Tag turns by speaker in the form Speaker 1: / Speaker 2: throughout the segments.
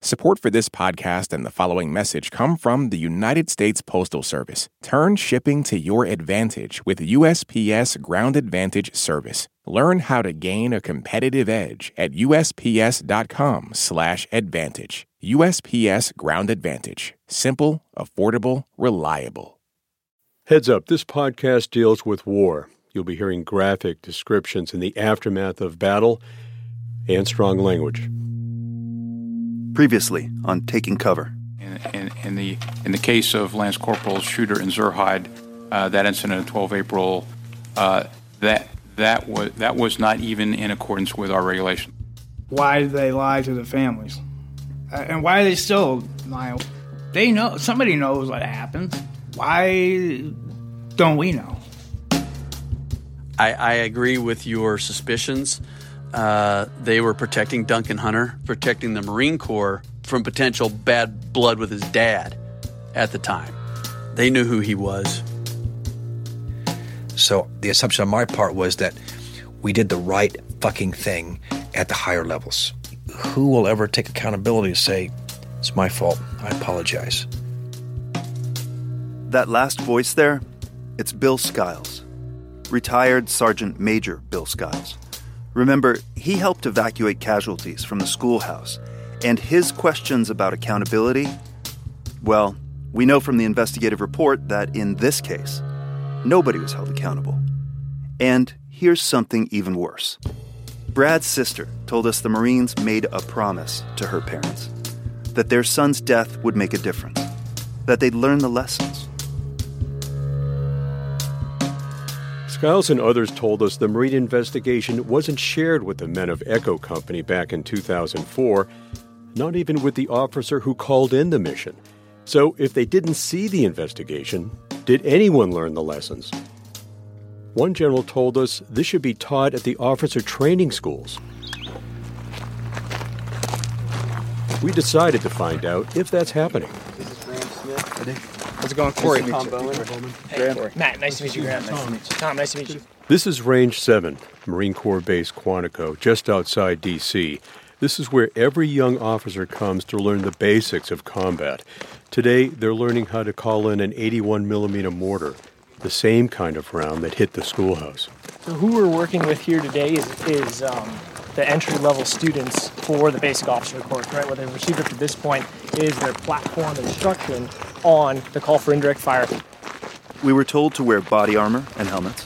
Speaker 1: Support for this podcast and the following message come from the United States Postal Service. Turn shipping to your advantage with USPS Ground Advantage service. Learn how to gain a competitive edge at USPS.com/advantage. USPS Ground Advantage. Simple, affordable, reliable.
Speaker 2: Heads up, this podcast deals with war. You'll be hearing graphic descriptions in the aftermath of battle and strong language.
Speaker 3: Previously on Taking Cover.
Speaker 4: In the case of Lance Corporal Shooter in Zurheide, that incident of 12 April, that was not even in accordance with our regulation.
Speaker 5: Why did they lie to the families? And why are they still lying? They know. Somebody knows what happened. Why don't we know?
Speaker 6: I agree with your suspicions. They were protecting Duncan Hunter, protecting the Marine Corps from potential bad blood with his dad at the time. They knew who he was.
Speaker 7: So the assumption on my part was that we did the right fucking thing at the higher levels. Who will ever take accountability to say, it's my fault, I apologize?
Speaker 3: That last voice there, it's Bill Skiles. Retired Sergeant Major Bill Skiles. Remember, he helped evacuate casualties from the schoolhouse, and his questions about accountability, well, we know from the investigative report that in this case, nobody was held accountable. And here's something even worse. Brad's sister told us the Marines made a promise to her parents that their son's death would make a difference, that they'd learn the lessons.
Speaker 2: Skiles and others told us the Marine investigation wasn't shared with the men of Echo Company back in 2004, not even with the officer who called in the mission. So if they didn't see the investigation, did anyone learn the lessons? One general told us this should be taught at the officer training schools. We decided to find out if that's happening.
Speaker 8: This is Graham Smith.
Speaker 9: How's it going, Corey?
Speaker 8: Tom Bowman.
Speaker 9: Hey, Corey. Matt, nice to meet you, Graham. Nice to meet you. Tom, nice to meet you.
Speaker 2: This is Range 7, Marine Corps Base Quantico, just outside D.C. This is where every young officer comes to learn the basics of combat. Today, they're learning how to call in an 81mm mortar, the same kind of round that hit the schoolhouse.
Speaker 9: So who we're working with here today is the entry-level students for the basic officer course, right? What they've received up to this point is their platform instruction on the call for indirect fire.
Speaker 3: We were told to wear body armor and helmets.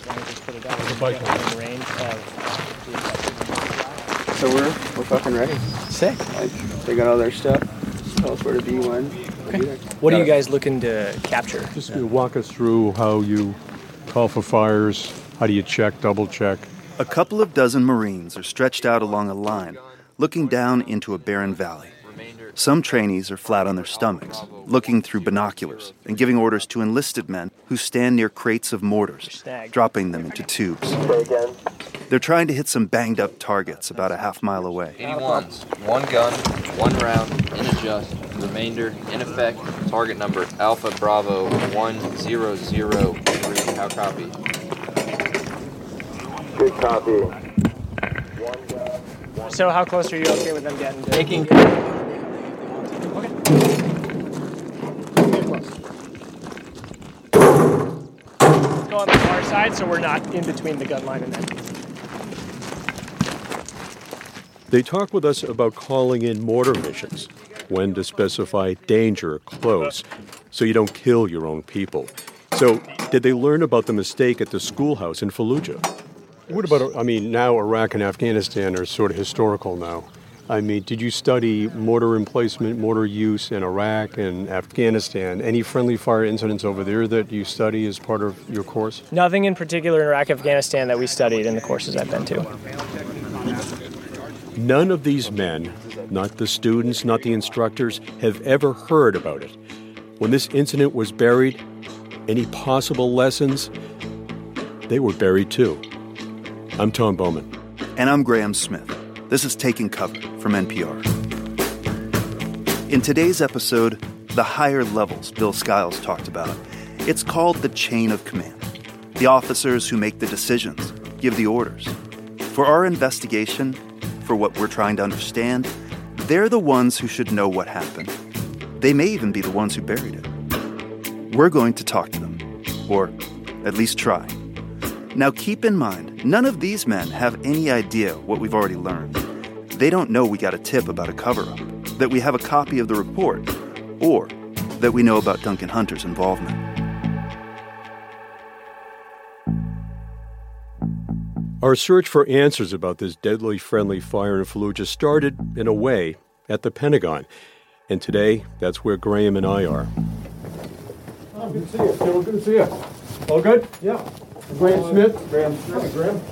Speaker 8: So we're fucking ready.
Speaker 9: Sick.
Speaker 8: Like, they got all their stuff. Tell us where to be when.
Speaker 9: Okay. What are you guys looking to capture?
Speaker 2: Just walk us through how you call for fires, how do you check, double check.
Speaker 3: A couple of dozen Marines are stretched out along a line, looking down into a barren valley. Some trainees are flat on their stomachs, looking through binoculars and giving orders to enlisted men who stand near crates of mortars, dropping them into tubes. They're trying to hit some banged-up targets about a half-mile away.
Speaker 10: 81s, one gun, one round, in adjust, remainder, in effect, target number Alpha Bravo 1003. How copy?
Speaker 11: Good copy.
Speaker 9: So how close are you okay with them getting to?
Speaker 10: Taking.
Speaker 9: Okay. Go on the far side so we're not in between the gun line and them.
Speaker 2: They talk with us about calling in mortar missions, when to specify danger close, so you don't kill your own people. So, did they learn about the mistake at the schoolhouse in Fallujah? What about, now Iraq and Afghanistan are sort of historical now. Did you study mortar emplacement, mortar use in Iraq and Afghanistan? Any friendly fire incidents over there that you study as part of your course?
Speaker 9: Nothing in particular in Iraq, Afghanistan that we studied in the courses I've been to.
Speaker 2: None of these men, not the students, not the instructors, have ever heard about it. When this incident was buried, any possible lessons? They were buried too. I'm Tom Bowman.
Speaker 3: And I'm Graham Smith. This is Taking Cover from NPR. In today's episode, the higher levels Bill Skiles talked about. It's called the chain of command. The officers who make the decisions, give the orders. For our investigation, for what we're trying to understand, They're the ones who should know what happened. They may even be the ones who buried it. We're going to talk to them, or at least try. Now keep in mind, none of these men have any idea what we've already learned. They don't know we got a tip about a cover-up, that we have a copy of the report, or that we know about Duncan Hunter's involvement.
Speaker 2: Our search for answers about this deadly friendly fire in Fallujah started, in a way, at the Pentagon. And today, that's where Graham and I are.
Speaker 11: Oh, good to see you. Phil, good to see you. All good? Yeah. Graham Smith. Hi, Graham.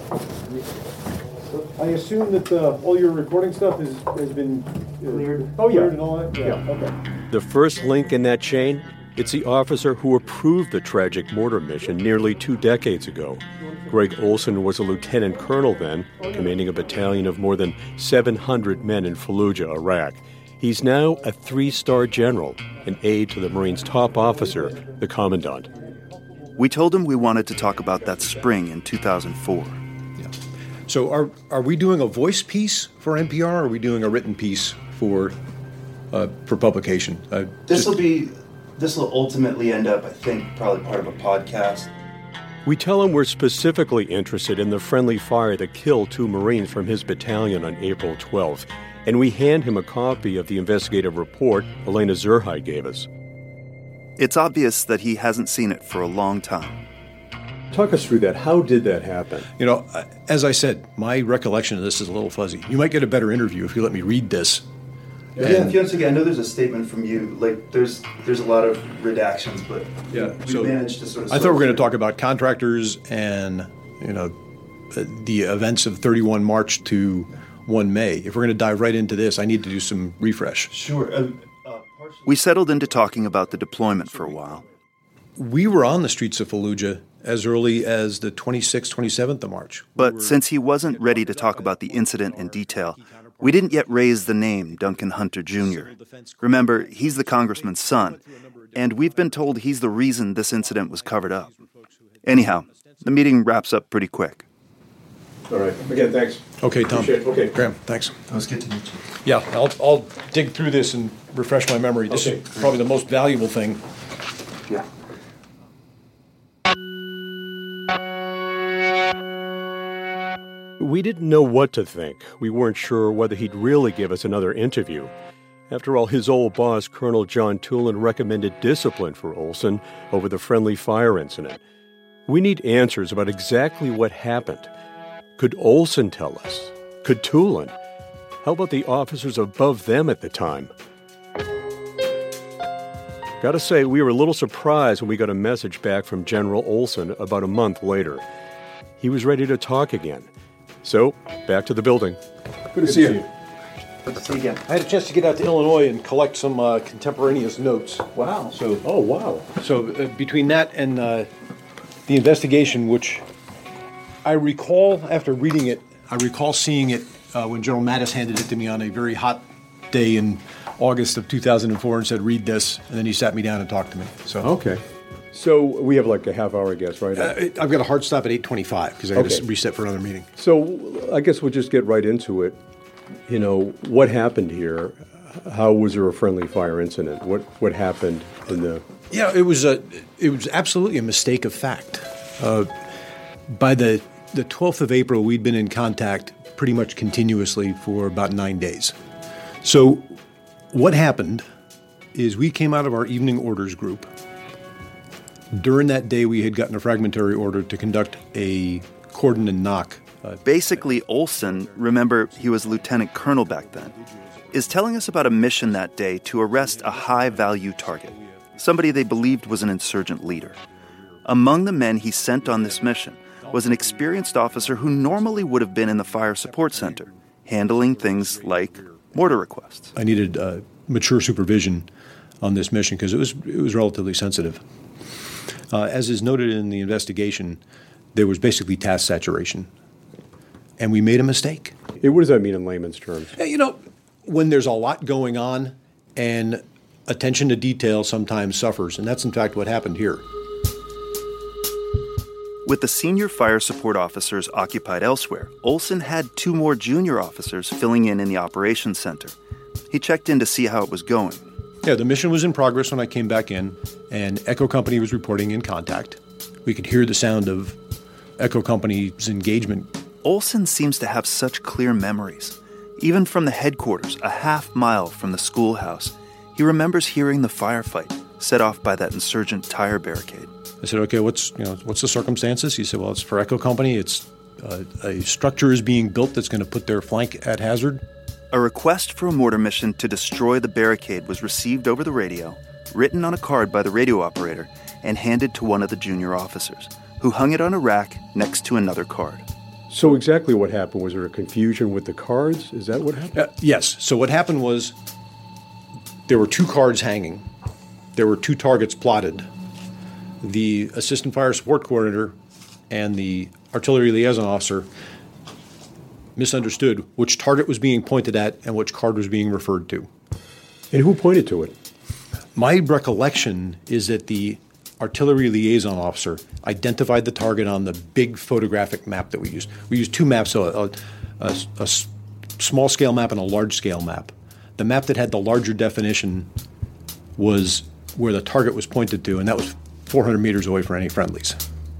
Speaker 11: I assume that all your recording stuff has been cleared. Oh, yeah. Cleared and all that? Yeah. Okay.
Speaker 2: The first link in that chain, it's the officer who approved the tragic mortar mission nearly 2 decades ago. Greg Olson was a lieutenant colonel then, commanding a battalion of more than 700 men in Fallujah, Iraq. He's now a 3-star general, an aide to the Marines' top officer, the commandant.
Speaker 3: We told him we wanted to talk about that spring in 2004.
Speaker 7: Yeah. So are we doing a voice piece for NPR, or are we doing a written piece for publication?
Speaker 3: This will ultimately end up, I think, probably part of a podcast.
Speaker 2: We tell him we're specifically interested in the friendly fire that killed 2 Marines from his battalion on April 12th, and we hand him a copy of the investigative report Elena Zurheide gave us.
Speaker 3: It's obvious that he hasn't seen it for a long time.
Speaker 2: Talk us through that. How did that happen?
Speaker 7: You know, as I said, my recollection of this is a little fuzzy. You might get a better interview if you let me read this.
Speaker 3: Yeah, I know there's a statement from you. Like, there's a lot of redactions, but we managed to sort of...
Speaker 7: I thought we were going to talk about contractors and, the events of 31 March to 1 May. If we're going to dive right into this, I need to do some refresh.
Speaker 3: Sure. We settled into talking about the deployment for a while.
Speaker 7: We were on the streets of Fallujah as early as the 26th, 27th of March.
Speaker 3: But since he wasn't ready to talk about the incident in detail, we didn't yet raise the name Duncan Hunter Jr. Remember, he's the congressman's son, and we've been told he's the reason this incident was covered up. Anyhow, the meeting wraps up pretty quick.
Speaker 2: All right. Again, thanks.
Speaker 7: Okay, Tom.
Speaker 2: Okay.
Speaker 7: Graham, thanks.
Speaker 3: It was good to meet you.
Speaker 7: Yeah, I'll dig through this and refresh my memory. This is probably the most valuable thing.
Speaker 3: Yeah.
Speaker 2: We didn't know what to think. We weren't sure whether he'd really give us another interview. After all, his old boss, Colonel John Tulin, recommended discipline for Olson over the friendly fire incident. We need answers about exactly what happened. Could Olson tell us? Could Tulin? How about the officers above them at the time? Gotta say, we were a little surprised when we got a message back from General Olson about a month later. He was ready to talk again. So, back to the building.
Speaker 7: Good to see you.
Speaker 3: Good to see you again.
Speaker 7: I had a chance to get out to Illinois and collect some contemporaneous notes.
Speaker 3: Wow.
Speaker 2: Oh, wow.
Speaker 7: So between that and the investigation, which I recall, after reading it, I recall seeing it when General Mattis handed it to me on a very hot day in August of 2004 and said, read this, and then he sat me down and talked to me. So
Speaker 2: okay. So we have like a half hour, I guess, right?
Speaker 7: I've got a hard stop at 8:25 because I got to reset for another meeting.
Speaker 2: So I guess we'll just get right into it. What happened here? How was there a friendly fire incident? What happened in the...
Speaker 7: Yeah, it was absolutely a mistake of fact. By the 12th of April, we'd been in contact pretty much continuously for about 9 days. So what happened is we came out of our evening orders group. During that day, we had gotten a fragmentary order to conduct a cordon and knock.
Speaker 3: Basically, Olson, remember he was lieutenant colonel back then, is telling us about a mission that day to arrest a high-value target, somebody they believed was an insurgent leader. Among the men he sent on this mission was an experienced officer who normally would have been in the fire support center, handling things like mortar requests.
Speaker 7: I needed mature supervision on this mission because it was relatively sensitive. As is noted in the investigation, there was basically task saturation, and we made a mistake.
Speaker 2: What does that mean in layman's terms?
Speaker 7: When there's a lot going on and attention to detail sometimes suffers, and that's in fact what happened here.
Speaker 3: With the senior fire support officers occupied elsewhere, Olson had 2 more junior officers filling in the operations center. He checked in to see how it was going.
Speaker 7: Yeah, the mission was in progress when I came back in, and Echo Company was reporting in contact. We could hear the sound of Echo Company's engagement.
Speaker 3: Olson seems to have such clear memories. Even from the headquarters, a half-mile from the schoolhouse, he remembers hearing the firefight set off by that insurgent tire barricade.
Speaker 7: I said, okay, what's the circumstances? He said, well, it's for Echo Company. It's a structure is being built that's going to put their flank at hazard.
Speaker 3: A request for a mortar mission to destroy the barricade was received over the radio, written on a card by the radio operator, and handed to one of the junior officers, who hung it on a rack next to another card.
Speaker 2: So exactly what happened? Was there a confusion with the cards? Is that what happened?
Speaker 7: Yes. So what happened was there were 2 cards hanging. There were 2 targets plotted. The assistant fire support coordinator and the artillery liaison officer misunderstood which target was being pointed at and which card was being referred to.
Speaker 2: And who pointed to it?
Speaker 7: My recollection is that the artillery liaison officer identified the target on the big photographic map that we used. We used 2 maps, so a small-scale map and a large-scale map. The map that had the larger definition was where the target was pointed to, and that was 400 meters away from any friendlies.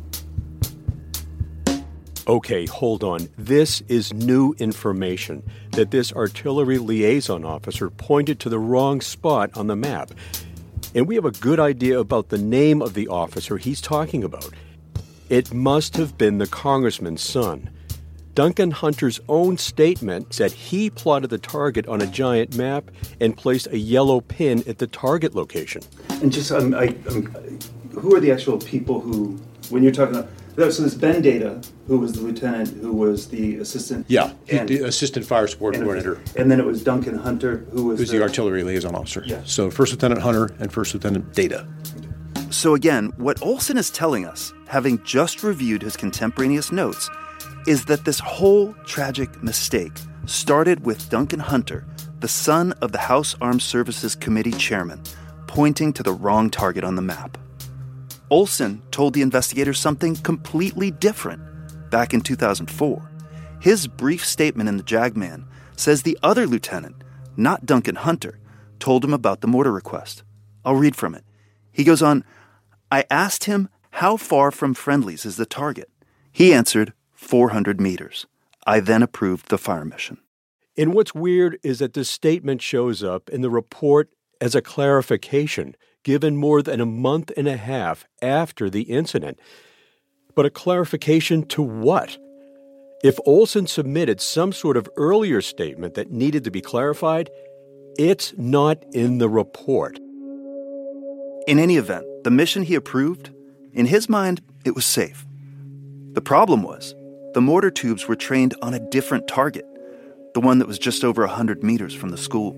Speaker 2: Okay, hold on. This is new information, that this artillery liaison officer pointed to the wrong spot on the map. And we have a good idea about the name of the officer he's talking about. It must have been the congressman's son. Duncan Hunter's own statement said he plotted the target on a giant map and placed a yellow pin at the target location.
Speaker 3: And just, who are the actual people who, when you're talking about, so there's Ben Data, who was the lieutenant, who was the assistant.
Speaker 7: Yeah, the assistant fire support coordinator.
Speaker 3: And then it was Duncan Hunter, who was
Speaker 7: the artillery liaison officer.
Speaker 3: Yeah.
Speaker 7: So First Lieutenant Hunter and First Lieutenant Data.
Speaker 3: So again, what Olson is telling us, having just reviewed his contemporaneous notes, is that this whole tragic mistake started with Duncan Hunter, the son of the House Armed Services Committee chairman, pointing to the wrong target on the map. Olson told the investigators something completely different back in 2004. His brief statement in the JAG-Man says the other lieutenant, not Duncan Hunter, told him about the mortar request. I'll read from it. He goes on, I asked him, how far from friendlies is the target? He answered, 400 meters. I then approved the fire mission.
Speaker 2: And what's weird is that this statement shows up in the report as a clarification given more than a month and a half after the incident. But a clarification to what? If Olson submitted some sort of earlier statement that needed to be clarified, it's not in the report.
Speaker 3: In any event, the mission he approved, in his mind, it was safe. The problem was, the mortar tubes were trained on a different target, the one that was just over 100 meters from the school.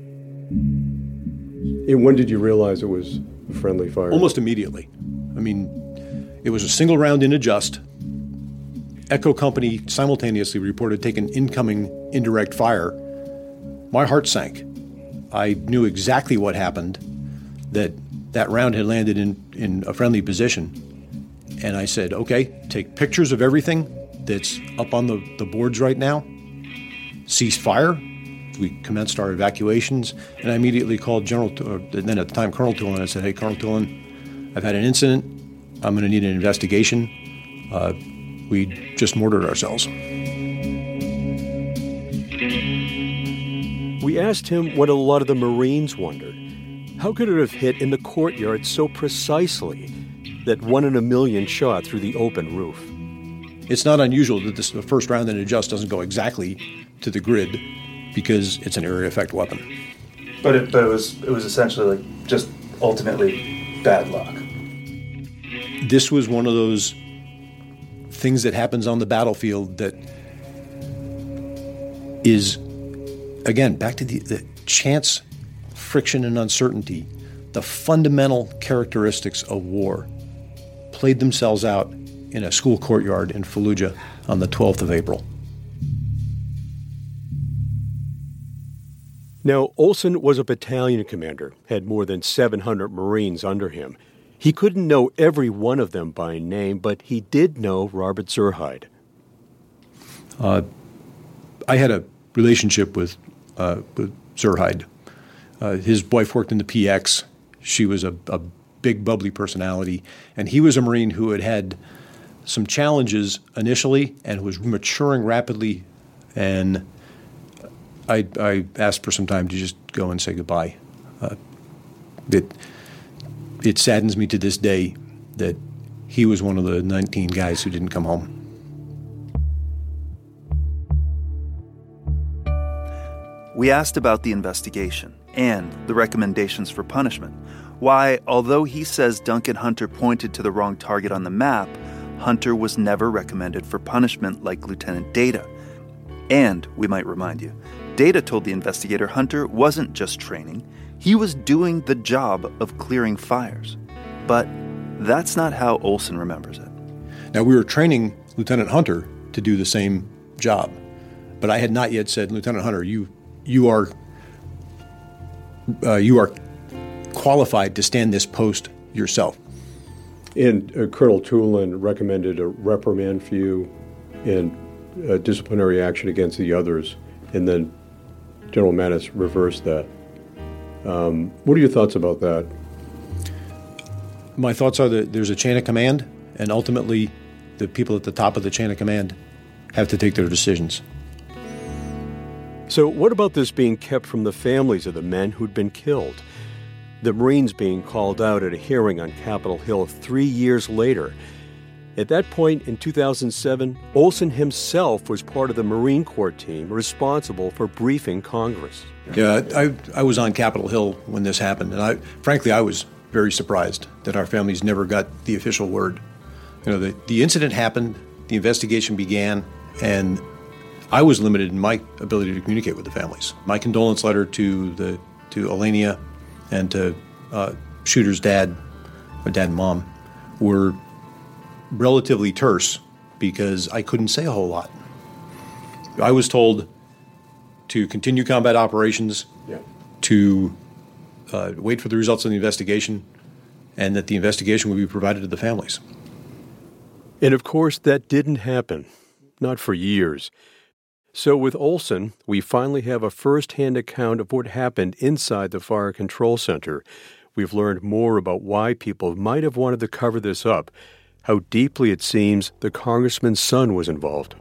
Speaker 2: And when did you realize it was a friendly fire?
Speaker 7: Almost immediately. I mean, it was a single round in adjust. Echo Company simultaneously reported taking incoming indirect fire. My heart sank. I knew exactly what happened, that round had landed in a friendly position. And I said, okay, take pictures of everything that's up on the boards right now. Cease fire. We commenced our evacuations, and I immediately called then at the time Colonel Tulin, and I said, hey, Colonel Tulin, I've had an incident. I'm going to need an investigation. We just mortared ourselves.
Speaker 2: We asked him what a lot of the Marines wondered. How could it have hit in the courtyard so precisely that 1 in a million shot through the open roof?
Speaker 7: It's not unusual that the first round in adjust doesn't go exactly to the grid because it's an area effect weapon.
Speaker 3: But it was essentially like just ultimately bad luck.
Speaker 7: This was one of those things that happens on the battlefield that is, again, back to the chance, friction, and uncertainty. The fundamental characteristics of war played themselves out in a school courtyard in Fallujah on the 12th of April.
Speaker 2: Now, Olson was a battalion commander, had more than 700 Marines under him. He couldn't know every one of them by name, but he did know Robert Zurheide. I
Speaker 7: had a relationship with Zurheide. His wife worked in the PX. She was a big, bubbly personality. And he was a Marine who had some challenges initially and was maturing rapidly. And I asked for some time to just go and say goodbye. It saddens me to this day that he was one of the 19 guys who didn't come home.
Speaker 3: We asked about the investigation and the recommendations for punishment. Why, although he says Duncan Hunter pointed to the wrong target on the map, Hunter was never recommended for punishment like Lieutenant Data. And, we might remind you, Data told the investigator Hunter wasn't just training, he was doing the job of clearing fires. But that's not how Olson remembers it.
Speaker 7: Now, we were training Lieutenant Hunter to do the same job, but I had not yet said, Lieutenant Hunter, you are qualified to stand this post yourself.
Speaker 2: And Colonel Tulin recommended a reprimand for you and disciplinary action against the others, and then General Mattis reversed that. What are your thoughts about that?
Speaker 7: My thoughts are that there's a chain of command, and ultimately the people at the top of the chain of command have to take their decisions.
Speaker 2: So what about this being kept from the families of the men who'd been killed? The Marines being called out at a hearing on Capitol Hill 3 years later. At that point in 2007, Olson himself was part of the Marine Corps team responsible for briefing Congress.
Speaker 7: Yeah, I was on Capitol Hill when this happened, and I was very surprised that our families never got the official word. You know, the incident happened, the investigation began, and I was limited in my ability to communicate with the families. My condolence letter to Elenia and to Shooter's dad and mom, were relatively terse because I couldn't say a whole lot. I was told to continue combat operations, to wait for the results of the investigation, and that the investigation would be provided to the families.
Speaker 2: And of course, that didn't happen, not for years. So with Olson, we finally have a first-hand account of what happened inside the Fire Control Center. We've learned more about why people might have wanted to cover this up, how deeply it seems the congressman's son was involved.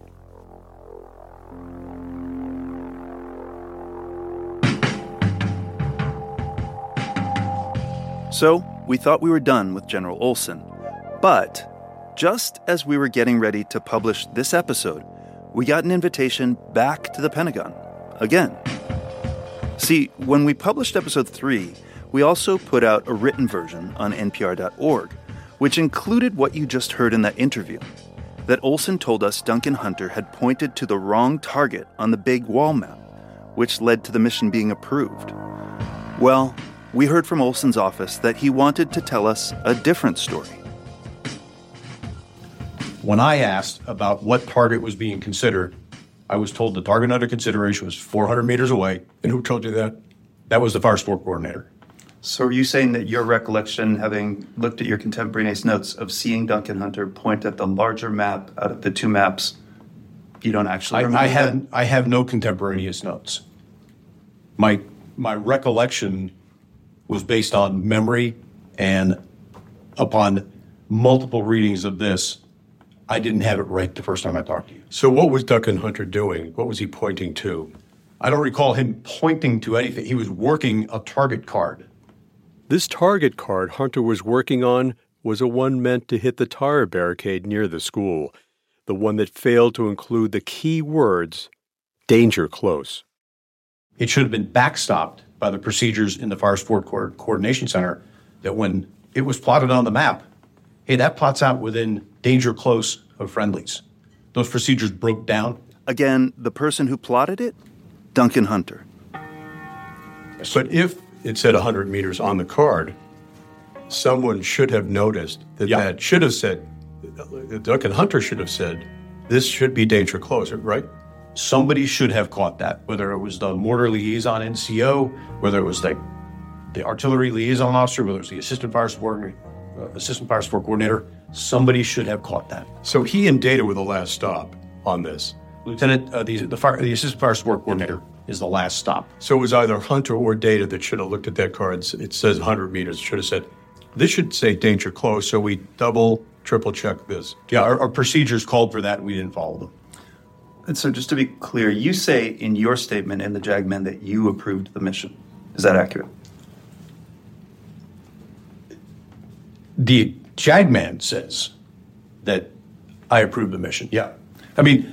Speaker 3: So, we thought we were done with General Olson. But, just as we were getting ready to publish this episode, we got an invitation back to the Pentagon, again. See, when we published episode 3, we also put out a written version on NPR.org, which included what you just heard in that interview, that Olson told us Duncan Hunter had pointed to the wrong target on the big wall map, which led to the mission being approved. Well, we heard from Olson's office that he wanted to tell us a different story.
Speaker 7: When I asked about what target was being considered, I was told the target under consideration was 400 meters away.
Speaker 2: And who told you that?
Speaker 7: That was the fire support coordinator.
Speaker 3: So are you saying that your recollection, having looked at your contemporaneous notes of seeing Duncan Hunter point at the larger map out of the two maps, you don't actually remember that?
Speaker 7: I have no contemporaneous notes. My recollection was based on memory, and upon multiple readings of this, I didn't have it right the first time I talked to you.
Speaker 2: So what was Duncan Hunter doing? What was he pointing to?
Speaker 7: I don't recall him pointing to anything. He was working a target card.
Speaker 2: This target card Hunter was working on was a one meant to hit the tire barricade near the school, the one that failed to include the key words, danger close.
Speaker 7: It should have been backstopped by the procedures in the Fire Support Coordination Center that when it was plotted on the map, hey, that plots out within danger close of friendlies. Those procedures broke down.
Speaker 3: Again, the person who plotted it? Duncan Hunter.
Speaker 2: But if it said 100 meters on the card, someone should have noticed that that should have said, Duncan Hunter should have said, this should be danger close, right?
Speaker 7: Somebody should have caught that, whether it was the mortar liaison NCO, whether it was the artillery liaison officer, whether it was the assistant fire support coordinator. Somebody should have caught that.
Speaker 2: So he and Data were the last stop on this.
Speaker 7: Lieutenant, the assistant fire support coordinator
Speaker 12: is the last stop.
Speaker 2: So it was either Hunter or Data that should have looked at that card. It says 100 meters. It should have said, this should say danger close, so we double, triple check this.
Speaker 12: Yeah, our procedures called for that, and we didn't follow them.
Speaker 3: And so just to be clear, you say in your statement in the JAGMAN that you approved the mission. Is that accurate?
Speaker 12: The JAGMAN says that I approve the mission, yeah. I mean,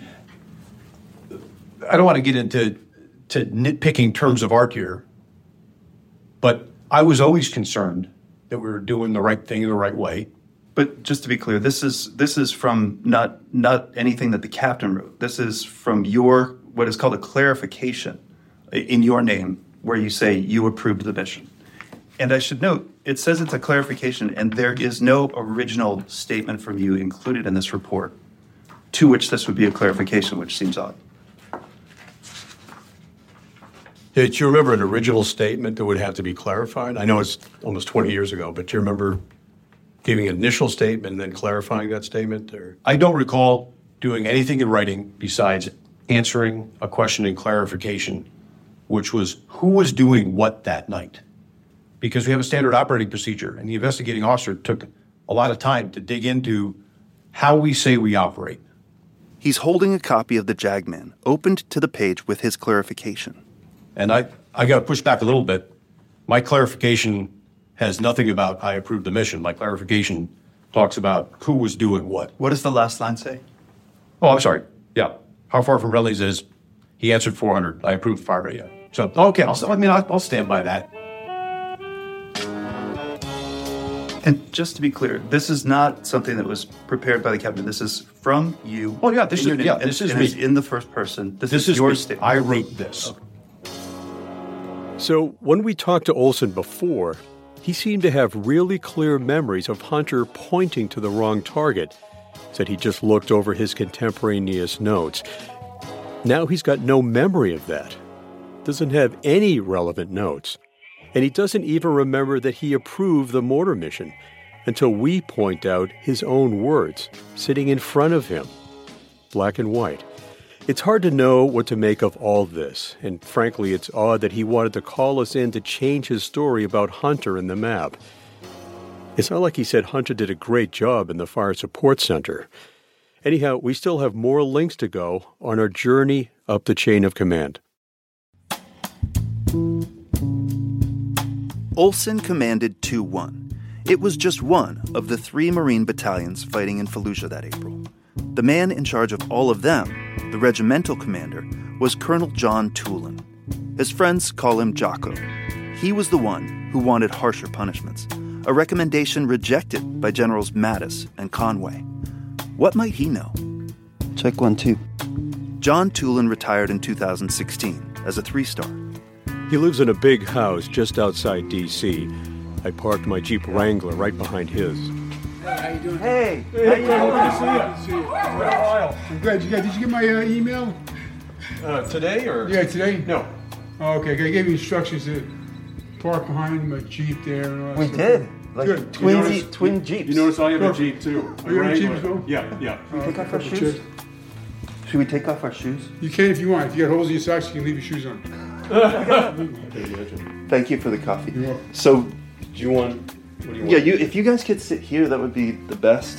Speaker 12: I don't want to get into nitpicking terms of art here, but I was always concerned that we were doing the right thing the right way.
Speaker 3: But just to be clear, this is from not anything that the captain wrote. This is from your, what is called a clarification in your name, where you say you approved the mission. And I should note, it says it's a clarification, and there is no original statement from you included in this report to which this would be a clarification, which seems odd.
Speaker 2: Do you remember an original statement that would have to be clarified? I know it's almost 20 years ago, but do you remember giving an initial statement and then clarifying that statement? Or?
Speaker 12: I don't recall doing anything in writing besides answering a question in clarification, which was who was doing what that night. Because we have a standard operating procedure, and the investigating officer took a lot of time to dig into how we say we operate.
Speaker 3: He's holding a copy of the JAGMAN, opened to the page with his clarification.
Speaker 12: And I got to push back a little bit. My clarification has nothing about I approve the mission. My clarification talks about who was doing what.
Speaker 3: What does the last line say?
Speaker 12: Oh, I'm sorry. Yeah. How far from Redley's is he answered 400. I approved the fire rate. Yeah. So, okay, I'll stand by that.
Speaker 3: And just to be clear, this is not something that was prepared by the captain. This is from you.
Speaker 12: Oh, yeah, this is me.
Speaker 3: It's in the first person. This is your statement.
Speaker 12: I wrote this.
Speaker 3: Okay.
Speaker 2: So when we talked to Olson before, he seemed to have really clear memories of Hunter pointing to the wrong target. Said he just looked over his contemporaneous notes. Now he's got no memory of that. Doesn't have any relevant notes. And he doesn't even remember that he approved the mortar mission until we point out his own words, sitting in front of him, black and white. It's hard to know what to make of all this, and frankly, it's odd that he wanted to call us in to change his story about Hunter and the map. It's not like he said Hunter did a great job in the Fire Support Center. Anyhow, we still have more links to go on our journey up the chain of command.
Speaker 3: Olson commanded 2-1. It was just one of the 3 Marine battalions fighting in Fallujah that April. The man in charge of all of them, the regimental commander, was Colonel John Toulon. His friends call him Jocko. He was the one who wanted harsher punishments, a recommendation rejected by Generals Mattis and Conway. What might he know?
Speaker 8: Check 1-2.
Speaker 3: John Toulon retired in 2016 as a 3-star.
Speaker 2: He lives in a big house just outside D.C. I parked my Jeep Wrangler right behind his.
Speaker 13: Hey, how you doing?
Speaker 8: Hey!
Speaker 13: How you doing? Good to see you. I'm glad you got. Did you get my email?
Speaker 2: Today or?
Speaker 13: Yeah, today.
Speaker 2: No.
Speaker 13: Oh, okay. I gave you instructions to park behind my Jeep there and all that
Speaker 8: We
Speaker 13: stuff.
Speaker 8: did. Like
Speaker 13: Good.
Speaker 8: twin Jeeps.
Speaker 2: You notice I have a Jeep too.
Speaker 13: Oh, you have a Jeep as well?
Speaker 2: Yeah.
Speaker 8: Take off our shoes? Should we take off our shoes?
Speaker 13: You can if you want. If you got holes in your socks, you can leave your shoes on.
Speaker 3: Thank you for the coffee.
Speaker 13: You're welcome.
Speaker 3: So,
Speaker 2: What do you want?
Speaker 3: yeah, if you guys could sit here, that would be the best.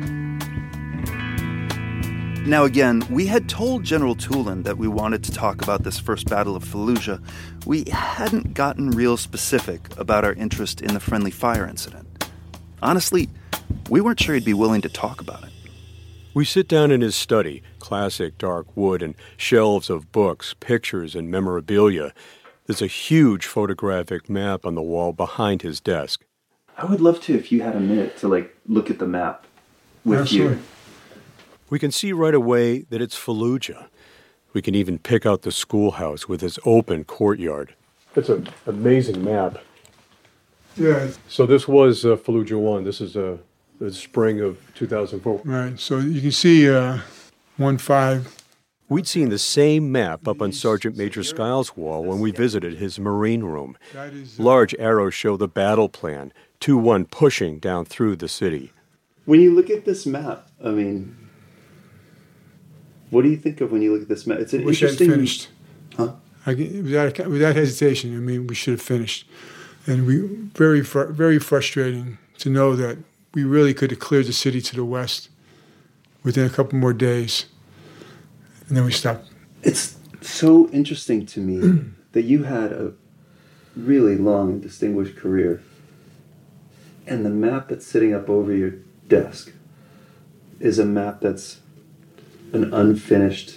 Speaker 3: Now again, we had told General Toulon that we wanted to talk about this first battle of Fallujah. We hadn't gotten real specific about our interest in the friendly fire incident. Honestly, we weren't sure he'd be willing to talk about it.
Speaker 2: We sit down in his study, classic dark wood and shelves of books, pictures, and memorabilia. There's a huge photographic map on the wall behind his desk.
Speaker 3: I would love to if you had a minute to, look at the map with
Speaker 13: Absolutely.
Speaker 3: you.
Speaker 2: We can see right away that it's Fallujah. We can even pick out the schoolhouse with its open courtyard. It's an amazing map.
Speaker 13: Yeah.
Speaker 2: So this was Fallujah 1. This is the spring of 2004.
Speaker 13: Right. So you can see 1-5.
Speaker 2: We'd seen the same map up on Sergeant Major Skiles' wall when we visited his Marine room. Large arrows show the battle plan, 2-1 pushing down through the city.
Speaker 3: When you look at this map, I mean, what do you think of when you look at this map? It's an
Speaker 13: Wish I'd
Speaker 3: interesting...
Speaker 13: finished.
Speaker 3: Huh?
Speaker 13: Without hesitation, I mean, we should have finished. And very frustrating to know that we really could have cleared the city to the west within a couple more days. And then we stopped.
Speaker 3: It's so interesting to me that you had a really long and distinguished career, and the map that's sitting up over your desk is a map that's an unfinished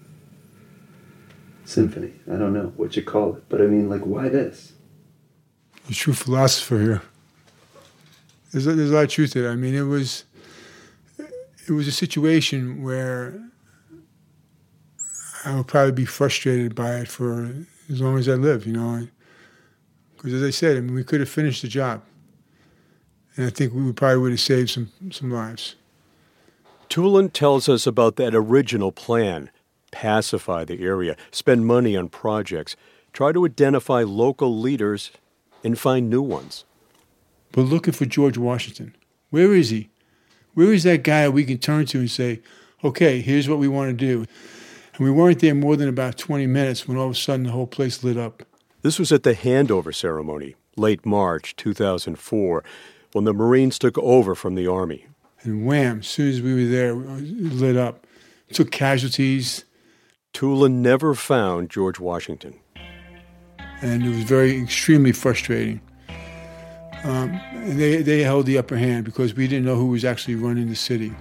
Speaker 3: symphony. I don't know what you call it, but I mean, like, why this?
Speaker 13: The true philosopher here. There's a lot of truth to it. I mean, it was a situation where I would probably be frustrated by it for as long as I live, Because as I said, I mean, we could have finished the job. And I think we probably would have saved some lives.
Speaker 2: Tulin tells us about that original plan. Pacify the area, spend money on projects, try to identify local leaders, and find new ones.
Speaker 13: But looking for George Washington. Where is he? Where is that guy we can turn to and say, okay, here's what we want to do? And we weren't there more than about 20 minutes when all of a sudden the whole place lit up.
Speaker 2: This was at the handover ceremony, late March 2004, when the Marines took over from the Army.
Speaker 13: And wham, as soon as we were there, it lit up. It took casualties.
Speaker 2: Tulin never found George Washington.
Speaker 13: And it was extremely frustrating. And they held the upper hand because we didn't know who was actually running the city.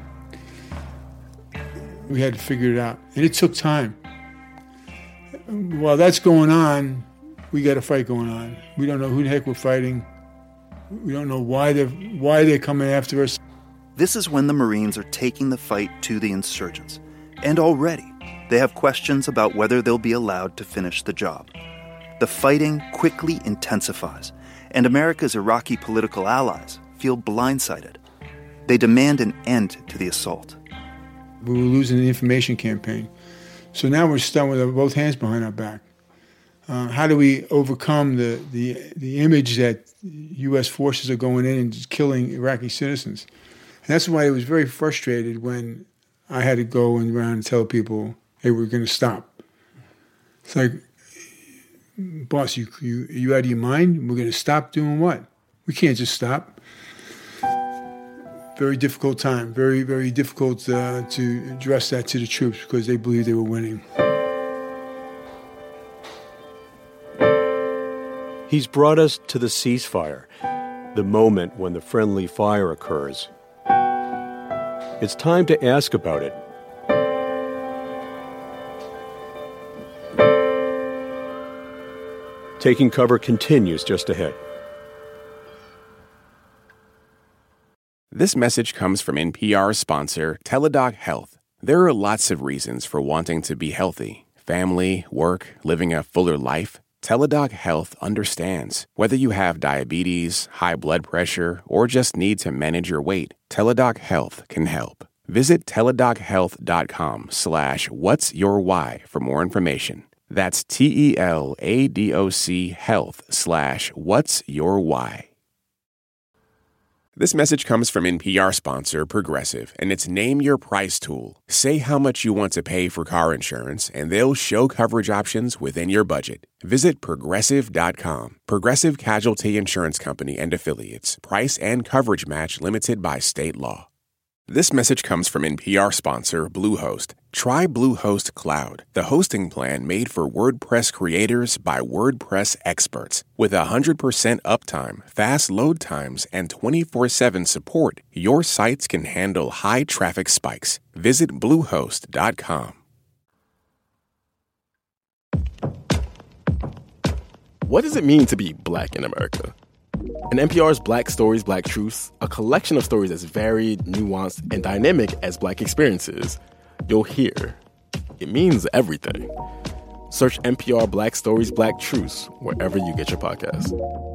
Speaker 13: We had to figure it out. And it took time. While that's going on, we got a fight going on. We don't know who the heck we're fighting. We don't know why they're coming after us.
Speaker 3: This is when the Marines are taking the fight to the insurgents. And already, they have questions about whether they'll be allowed to finish the job. The fighting quickly intensifies, and America's Iraqi political allies feel blindsided. They demand an end to the assault.
Speaker 13: We were losing the information campaign. So now we're stuck with both hands behind our back. How do we overcome the image that U.S. forces are going in and just killing Iraqi citizens? And that's why I was very frustrated when I had to go around and tell people, hey, we're going to stop. It's like, boss, you out of your mind? We're going to stop doing what? We can't just stop. Very difficult time, very, very difficult to address that to the troops because they believed they were winning.
Speaker 2: He's brought us to the ceasefire, the moment when the friendly fire occurs. It's time to ask about it. Taking Cover continues just ahead.
Speaker 1: This message comes from NPR sponsor Teladoc Health. There are lots of reasons for wanting to be healthy. Family, work, living a fuller life. Teladoc Health understands. Whether you have diabetes, high blood pressure, or just need to manage your weight, Teladoc Health can help. Visit teladochealth.com/whatsyourwhy for more information. That's TELADOC health/whatsyourwhy. This message comes from NPR sponsor Progressive and its Name Your Price tool. Say how much you want to pay for car insurance, and they'll show coverage options within your budget. Visit Progressive.com. Progressive Casualty Insurance Company and Affiliates. Price and coverage match limited by state law. This message comes from NPR sponsor Bluehost. Try Bluehost Cloud, the hosting plan made for WordPress creators by WordPress experts. With 100% uptime, fast load times, and 24/7 support, your sites can handle high traffic spikes. Visit Bluehost.com.
Speaker 14: What does it mean to be Black in America? In NPR's Black Stories, Black Truths, a collection of stories as varied, nuanced, and dynamic as Black experiences, you'll hear it means everything. Search NPR Black Stories, Black Truths wherever you get your podcasts.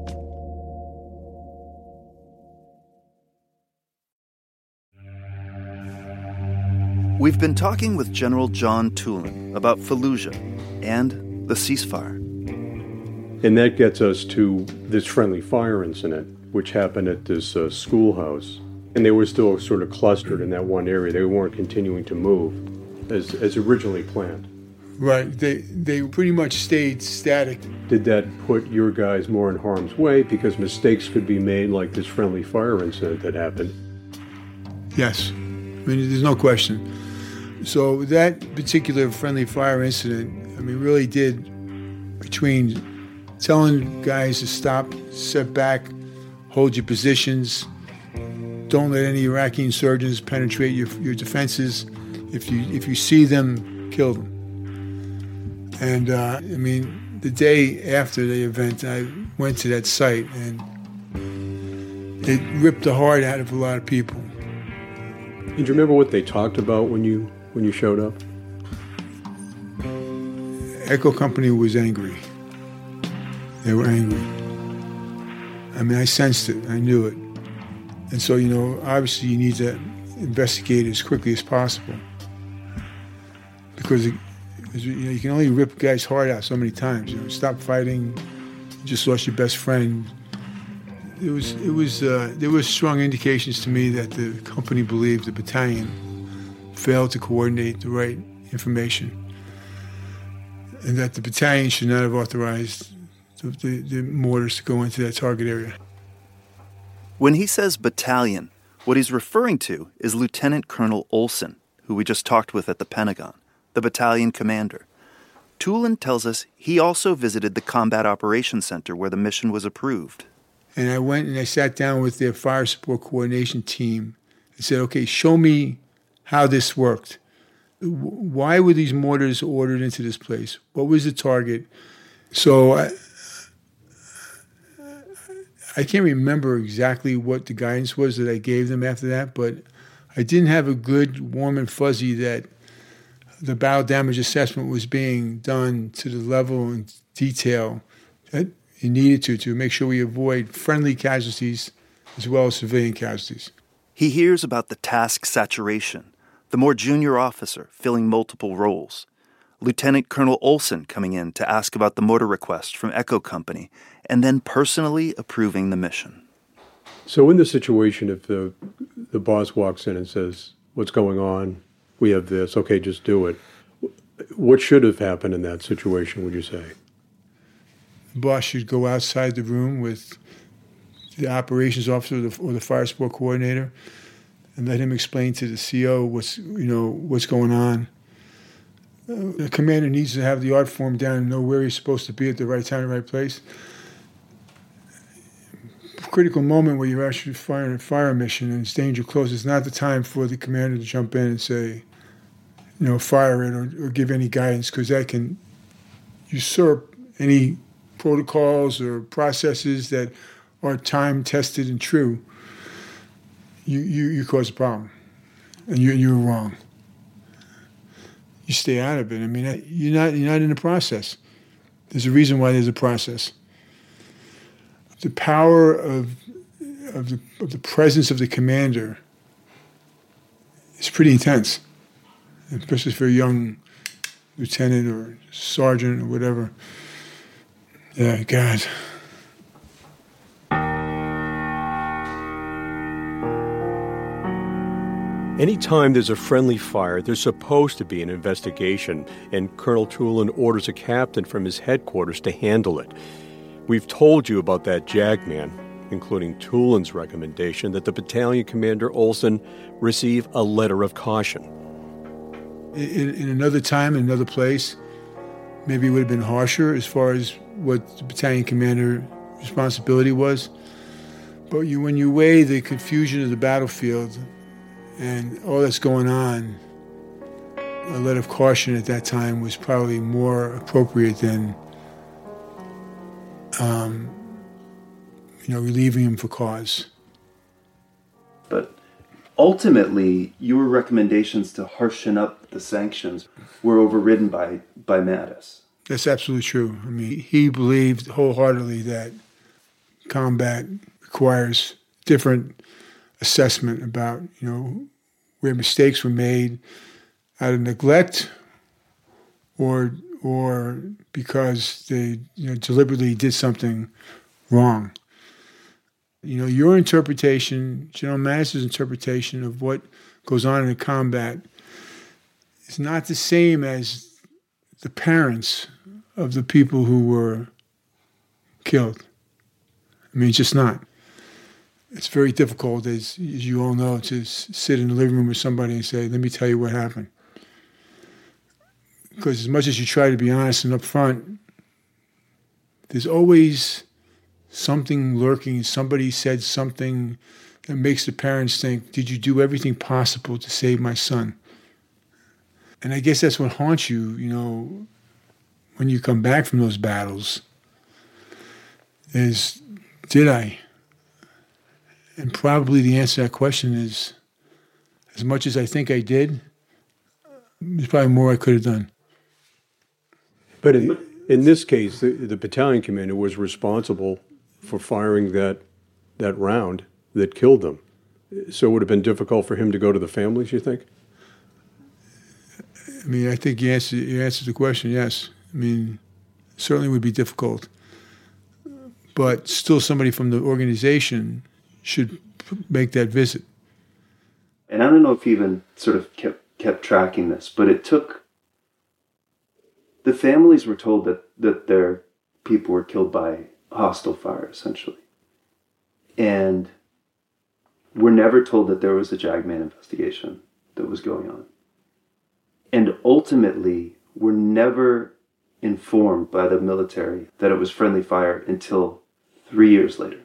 Speaker 3: We've been talking with General John Tulin about Fallujah and the ceasefire.
Speaker 2: And that gets us to this friendly fire incident, which happened at this schoolhouse. And they were still sort of clustered in that one area. They weren't continuing to move as originally planned.
Speaker 13: Right. They pretty much stayed static.
Speaker 2: Did that put your guys more in harm's way because mistakes could be made like this friendly fire incident that happened?
Speaker 13: Yes. I mean, there's no question. So that particular friendly fire incident, I mean, really did, between telling guys to stop, set back, hold your positions, don't let any Iraqi insurgents penetrate your defenses. If you see them, kill them. And I mean, the day after the event, I went to that site, and it ripped the heart out of a lot of people.
Speaker 2: Did you remember what they talked about when you showed up?
Speaker 13: Echo Company was angry. They were angry. I mean, I sensed it. I knew it. And so, you know, obviously you need to investigate as quickly as possible. Because you know, you can only rip a guy's heart out so many times. You know, stop fighting. You just lost your best friend. There were strong indications to me that the company believed the battalion failed to coordinate the right information, and that the battalion should not have authorized the mortars to go into that target area.
Speaker 3: When he says battalion, what he's referring to is Lieutenant Colonel Olson, who we just talked with at the Pentagon, the battalion commander. Tulin tells us he also visited the Combat Operations Center where the mission was approved.
Speaker 13: And I went and I sat down with their fire support coordination team and said, okay, show me how this worked. Why were these mortars ordered into this place? What was the target? So I can't remember exactly what the guidance was that I gave them after that, but I didn't have a good warm and fuzzy that the battle damage assessment was being done to the level and detail that it needed to make sure we avoid friendly casualties as well as civilian casualties.
Speaker 3: He hears about the task saturation, the more junior officer filling multiple roles, Lieutenant Colonel Olson coming in to ask about the mortar request from Echo Company, and then personally approving the mission.
Speaker 2: So in this situation, if the boss walks in and says, what's going on? We have this. Okay, just do it. What should have happened in that situation, would you say?
Speaker 13: The boss should go outside the room with the operations officer or the fire support coordinator and let him explain to the CO what's going on. The commander needs to have the art form down and know where he's supposed to be at the right time, the right place. Critical moment where you're actually firing a fire mission and it's danger close, it's not the time for the commander to jump in and say, fire it or give any guidance, because that can usurp any protocols or processes that are time-tested and true. You cause a problem, and you're wrong. You stay out of it. I mean, you're not in the process. There's a reason why there's a process. The power of the presence of the commander is pretty intense, especially for a young lieutenant or sergeant or whatever. Yeah, God.
Speaker 2: Anytime there's a friendly fire, there's supposed to be an investigation, and Colonel Tulin orders a captain from his headquarters to handle it. We've told you about that JAG-man, including Tulin's recommendation that the battalion commander Olson receive a letter of caution.
Speaker 13: In another time, in another place, maybe it would have been harsher as far as what the battalion commander responsibility was. But when you weigh the confusion of the battlefield and all that's going on, a letter of caution at that time was probably more appropriate than relieving him for cause.
Speaker 3: But ultimately, your recommendations to harshen up the sanctions were overridden by Mattis.
Speaker 13: That's absolutely true. I mean, he believed wholeheartedly that combat requires different assessment about, where mistakes were made out of neglect or because they, deliberately did something wrong. Your interpretation, General Mattis' interpretation of what goes on in a combat is not the same as the parents of the people who were killed. I mean, it's just not. It's very difficult, as you all know, to sit in the living room with somebody and say, let me tell you what happened. Because as much as you try to be honest and upfront, there's always something lurking. Somebody said something that makes the parents think, did you do everything possible to save my son? And I guess that's what haunts you, you know, when you come back from those battles, is, did I? And probably the answer to that question is, as much as I think I did, there's probably more I could have done.
Speaker 2: But in this case, the battalion commander was responsible for firing that round that killed them. So it would have been difficult for him to go to the families, you think?
Speaker 13: I mean, I think you answered the question, yes. I mean, it certainly would be difficult. But still somebody from the organization should make that visit.
Speaker 3: And I don't know if he even sort of kept tracking this, but it took... The families were told that their people were killed by hostile fire, essentially. And were never told that there was a JAGMAN investigation that was going on. And ultimately, were never informed by the military that it was friendly fire until 3 years later.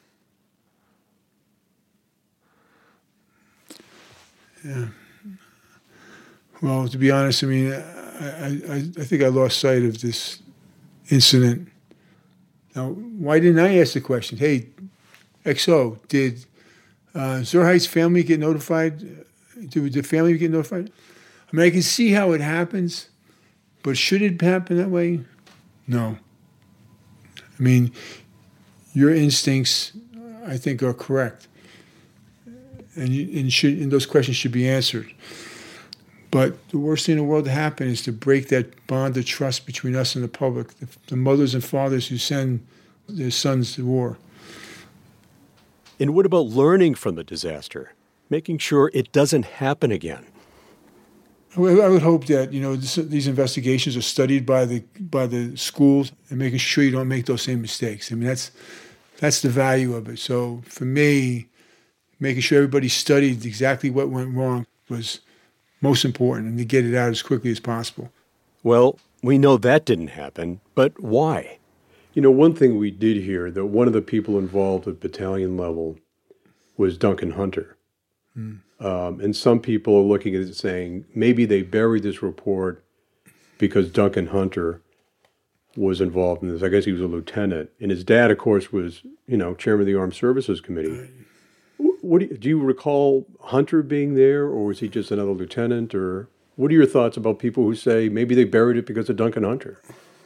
Speaker 13: Yeah. Well, to be honest, I mean, I think I lost sight of this incident. Now, why didn't I ask the question? Hey, XO, did Zurheit's family get notified? Did the family get notified? I mean, I can see how it happens, but should it happen that way? No. I mean, your instincts, I think, are correct, and those questions should be answered. But the worst thing in the world to happen is to break that bond of trust between us and the public, the mothers and fathers who send their sons to war.
Speaker 2: And what about learning from the disaster, making sure it doesn't happen again?
Speaker 13: I would hope that, you know, these investigations are studied by the schools and making sure you don't make those same mistakes. I mean, that's the value of it. So for me, making sure everybody studied exactly what went wrong was most important, and to get it out as quickly as possible.
Speaker 2: Well, we know that didn't happen, but why? You know, one thing we did hear, that one of the people involved at battalion level was Duncan Hunter. And some people are looking at it saying maybe they buried this report because Duncan Hunter was involved in this. I guess he was a lieutenant. And his dad, of course, was, you know, chairman of the Armed Services Committee. Do you recall Hunter being there, or was he just another lieutenant? Or what are your thoughts about people who say maybe they buried it because of Duncan Hunter?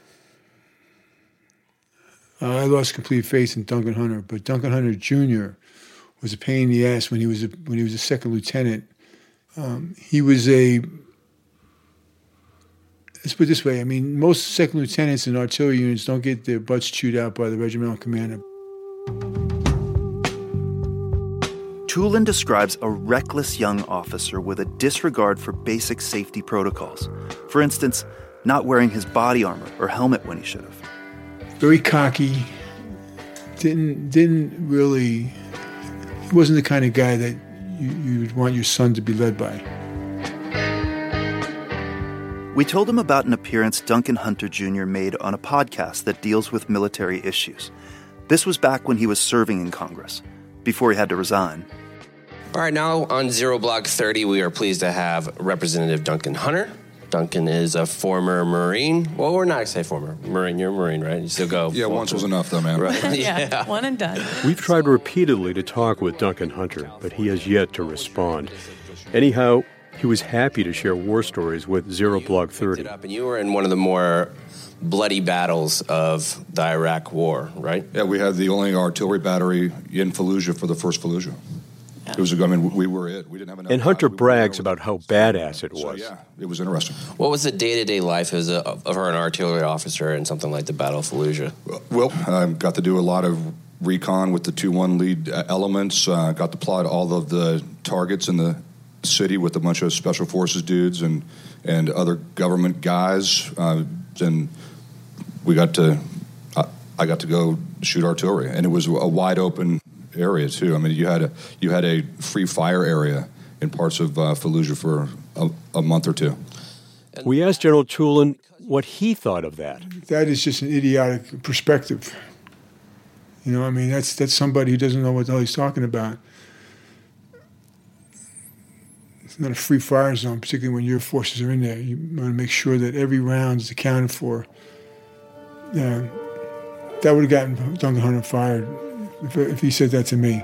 Speaker 13: I lost complete faith in Duncan Hunter, but Duncan Hunter Jr. was a pain in the ass when he was a second lieutenant. He was let's put it this way, I mean, most second lieutenants in artillery units don't get their butts chewed out by the regimental commander.
Speaker 3: Tulin describes a reckless young officer with a disregard for basic safety protocols. For instance, not wearing his body armor or helmet when he should have.
Speaker 13: Very cocky, didn't really, he wasn't the kind of guy that you would want your son to be led by.
Speaker 3: We told him about an appearance Duncan Hunter Jr. made on a podcast that deals with military issues. This was back when he was serving in Congress, before he had to resign.
Speaker 15: All right, now on Zero Block 30, we are pleased to have Representative Duncan Hunter. Duncan is a former Marine. Well, we're not going to say former Marine. You're a Marine, right? You still go.
Speaker 16: Yeah, once was enough, though, man.
Speaker 15: Right.
Speaker 17: Yeah, one and done.
Speaker 2: We've tried repeatedly to talk with Duncan Hunter, but he has yet to respond. Anyhow, he was happy to share war stories with Zero Block 30.
Speaker 15: And you were in one of the more bloody battles of the Iraq War, right?
Speaker 16: Yeah, we had the only artillery battery in Fallujah for the first Fallujah. It was, I mean, we were it. We didn't have enough.
Speaker 2: And Hunter brags about how badass it was.
Speaker 16: So, yeah, it was interesting.
Speaker 15: What was the day-to-day life as an artillery officer in something like the Battle of Fallujah?
Speaker 16: Well, I got to do a lot of recon with the 2-1 lead elements. Got to plot all of the targets in the city with a bunch of special forces dudes and other government guys. And we got to, I got to go shoot artillery, and it was a wide open area too. I mean, you had a free fire area in parts of Fallujah for a month or two.
Speaker 2: We asked General Tulin what he thought of that.
Speaker 13: That is just an idiotic perspective. You know, I mean, that's somebody who doesn't know what the hell he's talking about. It's not a free fire zone, particularly when your forces are in there. You want to make sure that every round is accounted for. That would have gotten Duncan Hunter fired if he said that to me.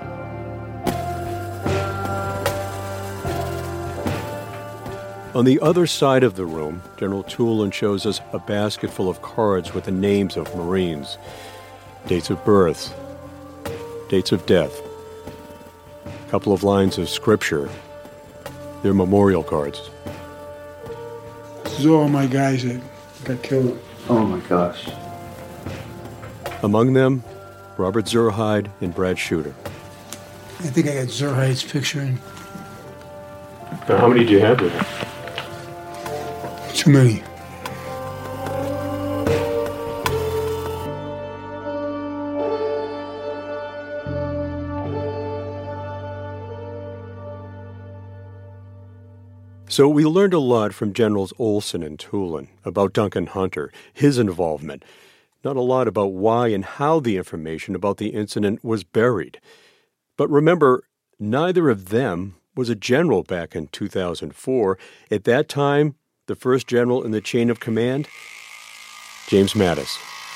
Speaker 2: On the other side of the room, General Tulin shows us a basket full of cards with the names of Marines, dates of birth, dates of death, a couple of lines of scripture, their memorial cards.
Speaker 13: This is all my guys that got killed.
Speaker 3: Oh my gosh.
Speaker 2: Among them, Robert Zurheide and Brad Shooter.
Speaker 13: I think I got Zurheide's picture in.
Speaker 2: How many do you have there?
Speaker 13: Too many.
Speaker 2: So we learned a lot from Generals Olson and Tulin about Duncan Hunter, his involvement. Not a lot about why and how the information about the incident was buried. But remember, neither of them was a general back in 2004. At that time, the first general in the chain of command, James Mattis.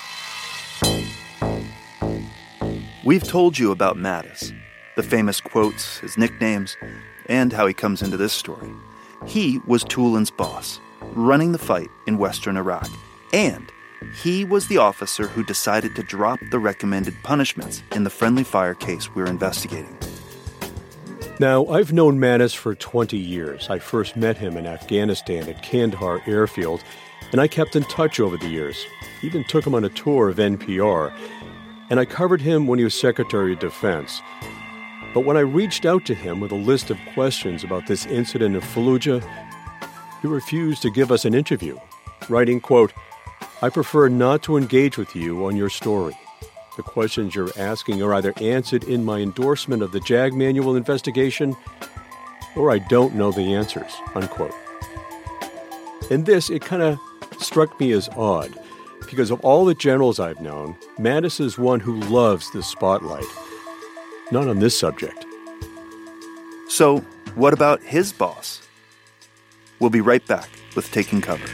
Speaker 3: We've told you about Mattis, the famous quotes, his nicknames, and how he comes into this story. He was Tulin's boss, running the fight in western Iraq, and he was the officer who decided to drop the recommended punishments in the friendly fire case we're investigating.
Speaker 2: Now, I've known Mattis for 20 years. I first met him in Afghanistan at Kandahar Airfield, and I kept in touch over the years. Even took him on a tour of NPR, and I covered him when he was Secretary of Defense. But when I reached out to him with a list of questions about this incident in Fallujah, he refused to give us an interview, writing, quote, "I prefer not to engage with you on your story. The questions you're asking are either answered in my endorsement of the JAG manual investigation, or I don't know the answers," unquote. And this, it kind of struck me as odd, because of all the generals I've known, Mattis is one who loves the spotlight. Not on this subject.
Speaker 3: So, what about his boss? We'll be right back with Taking Cover.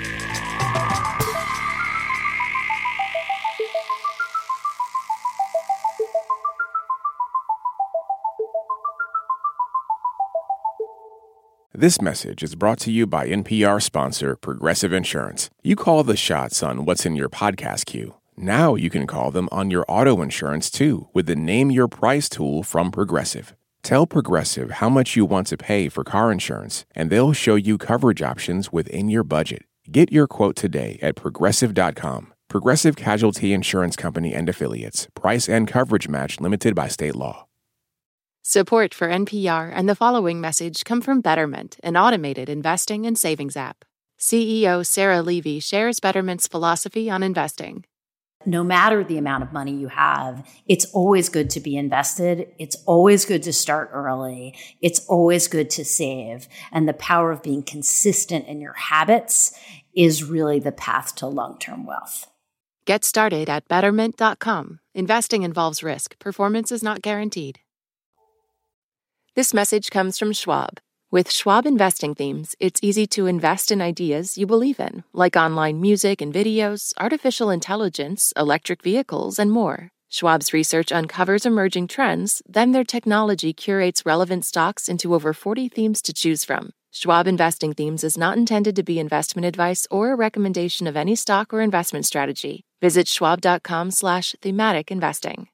Speaker 1: This message is brought to you by NPR sponsor Progressive Insurance. You call the shots on what's in your podcast queue. Now you can call them on your auto insurance too with the Name Your Price tool from Progressive. Tell Progressive how much you want to pay for car insurance, and they'll show you coverage options within your budget. Get your quote today at Progressive.com. Progressive Casualty Insurance Company and Affiliates. Price and coverage match limited by state law.
Speaker 17: Support for NPR and the following message come from Betterment, an automated investing and savings app. CEO Sarah Levy shares Betterment's philosophy on investing.
Speaker 18: No matter the amount of money you have, it's always good to be invested. It's always good to start early. It's always good to save. And the power of being consistent in your habits is really the path to long-term wealth.
Speaker 17: Get started at Betterment.com. Investing involves risk. Performance is not guaranteed. This message comes from Schwab. With Schwab investing themes, it's easy to invest in ideas you believe in, like online music and videos, artificial intelligence, electric vehicles, and more. Schwab's research uncovers emerging trends, then their technology curates relevant stocks into over 40 themes to choose from. Schwab Investing Themes is not intended to be investment advice or a recommendation of any stock or investment strategy. Visit schwab.com/thematic investing.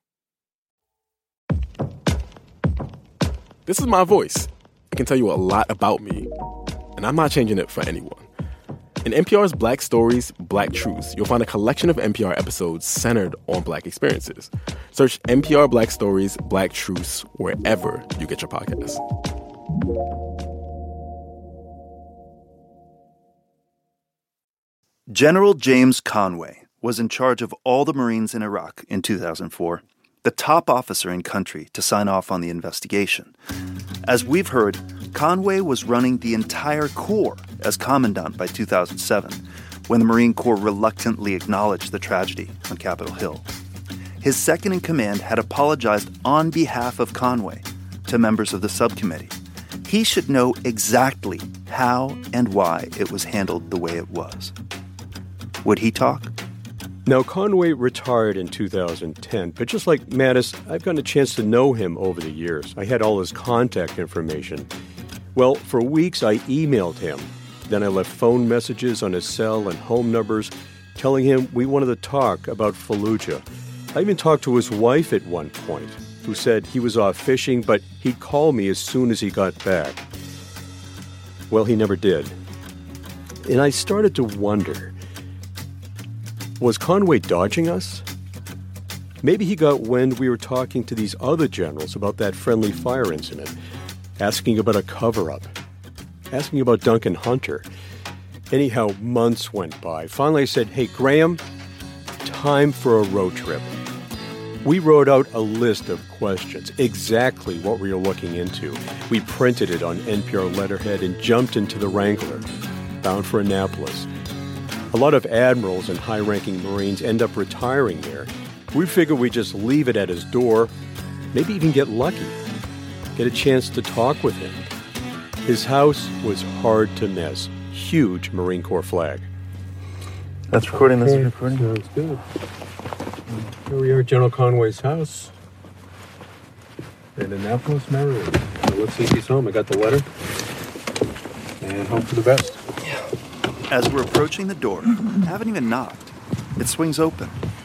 Speaker 14: This is my voice. It can tell you a lot about me, and I'm not changing it for anyone. In NPR's Black Stories, Black Truths, you'll find a collection of NPR episodes centered on Black experiences. Search NPR Black Stories, Black Truths wherever you get your podcasts.
Speaker 3: General James Conway was in charge of all the Marines in Iraq in 2004, the top officer in country to sign off on the investigation. As we've heard, Conway was running the entire Corps as commandant by 2007, when the Marine Corps reluctantly acknowledged the tragedy on Capitol Hill. His second-in-command had apologized on behalf of Conway to members of the subcommittee. He should know exactly how and why it was handled the way it was. Would he talk?
Speaker 2: Now, Conway retired in 2010, but just like Mattis, I've gotten a chance to know him over the years. I had all his contact information. Well, for weeks I emailed him. Then I left phone messages on his cell and home numbers telling him we wanted to talk about Fallujah. I even talked to his wife at one point, who said he was off fishing, but he'd call me as soon as he got back. Well, he never did. And I started to wonder, was Conway dodging us? Maybe he got wind we were talking to these other generals about that friendly fire incident, asking about a cover-up, asking about Duncan Hunter. Anyhow, months went by. Finally I said, hey, Graham, time for a road trip. We wrote out a list of questions, exactly what we were looking into. We printed it on NPR letterhead and jumped into the Wrangler, bound for Annapolis. A lot of admirals and high-ranking Marines end up retiring there. We figured we'd just leave it at his door, maybe even get lucky, get a chance to talk with him. His house was hard to miss. Huge Marine Corps flag.
Speaker 8: That's recording. This is recording.
Speaker 2: Sounds good. Here we are at General Conway's house in Annapolis, Maryland. So let's see if he's home. I got the letter. And hope for the best.
Speaker 3: As we're approaching the door, haven't even knocked, it swings open.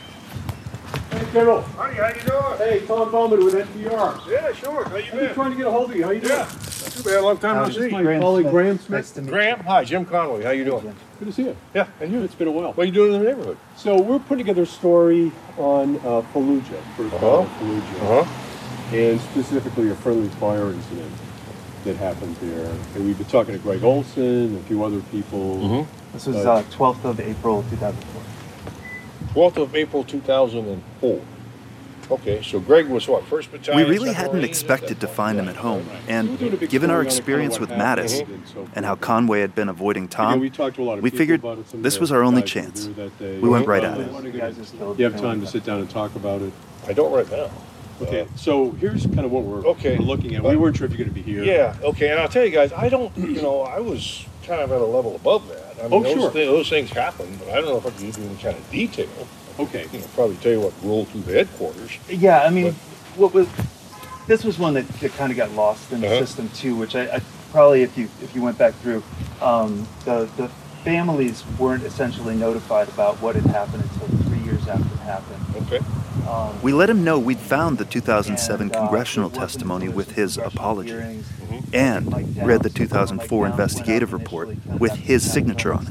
Speaker 11: Hey, General.
Speaker 19: Honey, how you doing?
Speaker 11: Hey, Tom Bowman with NPR.
Speaker 19: Yeah, sure. How you
Speaker 11: I've
Speaker 19: been?
Speaker 11: been trying to get a hold of you. How you doing?
Speaker 19: Yeah, not too bad. Long time no
Speaker 11: This is
Speaker 19: see.
Speaker 11: my colleague Graham Smith.
Speaker 8: Nice to meet
Speaker 19: Graham, hi, Jim Conway. How you doing?
Speaker 11: Good to see you.
Speaker 19: Yeah, and you?
Speaker 11: It's been a while.
Speaker 19: What are you doing in the neighborhood?
Speaker 11: So we're putting together a story on Fallujah, first battle of Fallujah, and specifically a friendly fire incident that happened there. And we've been talking to Greg Olson, a few other people.
Speaker 8: This was 12th of April, 2004.
Speaker 19: 12th of April, 2004. Okay, so Greg was what, 1st
Speaker 3: We
Speaker 19: Battalion?
Speaker 3: really hadn't expected to find him at home, and given our experience with Mattis and how Conway had been avoiding Tom, we figured this was our only chance. We went right at it.
Speaker 11: You have time to sit down and talk about it?
Speaker 19: I don't right now.
Speaker 11: Okay, so here's kind of what we're looking at. We weren't sure if you're going to be here.
Speaker 19: Yeah, okay, and I'll tell you guys, I don't, I was kind of at a level above that. I mean, those things happen, but I don't know if I can give you any kind of detail.
Speaker 11: Okay.
Speaker 19: Probably tell you what rolled through the headquarters.
Speaker 8: Yeah, I mean, this was one that kind of got lost in the system too, which I probably, if you went back through, the families weren't essentially notified about what had happened until 3 years after it happened.
Speaker 19: Okay.
Speaker 3: We let him know we'd found the 2007 congressional testimony with his apology and read the 2004 investigative report with his signature on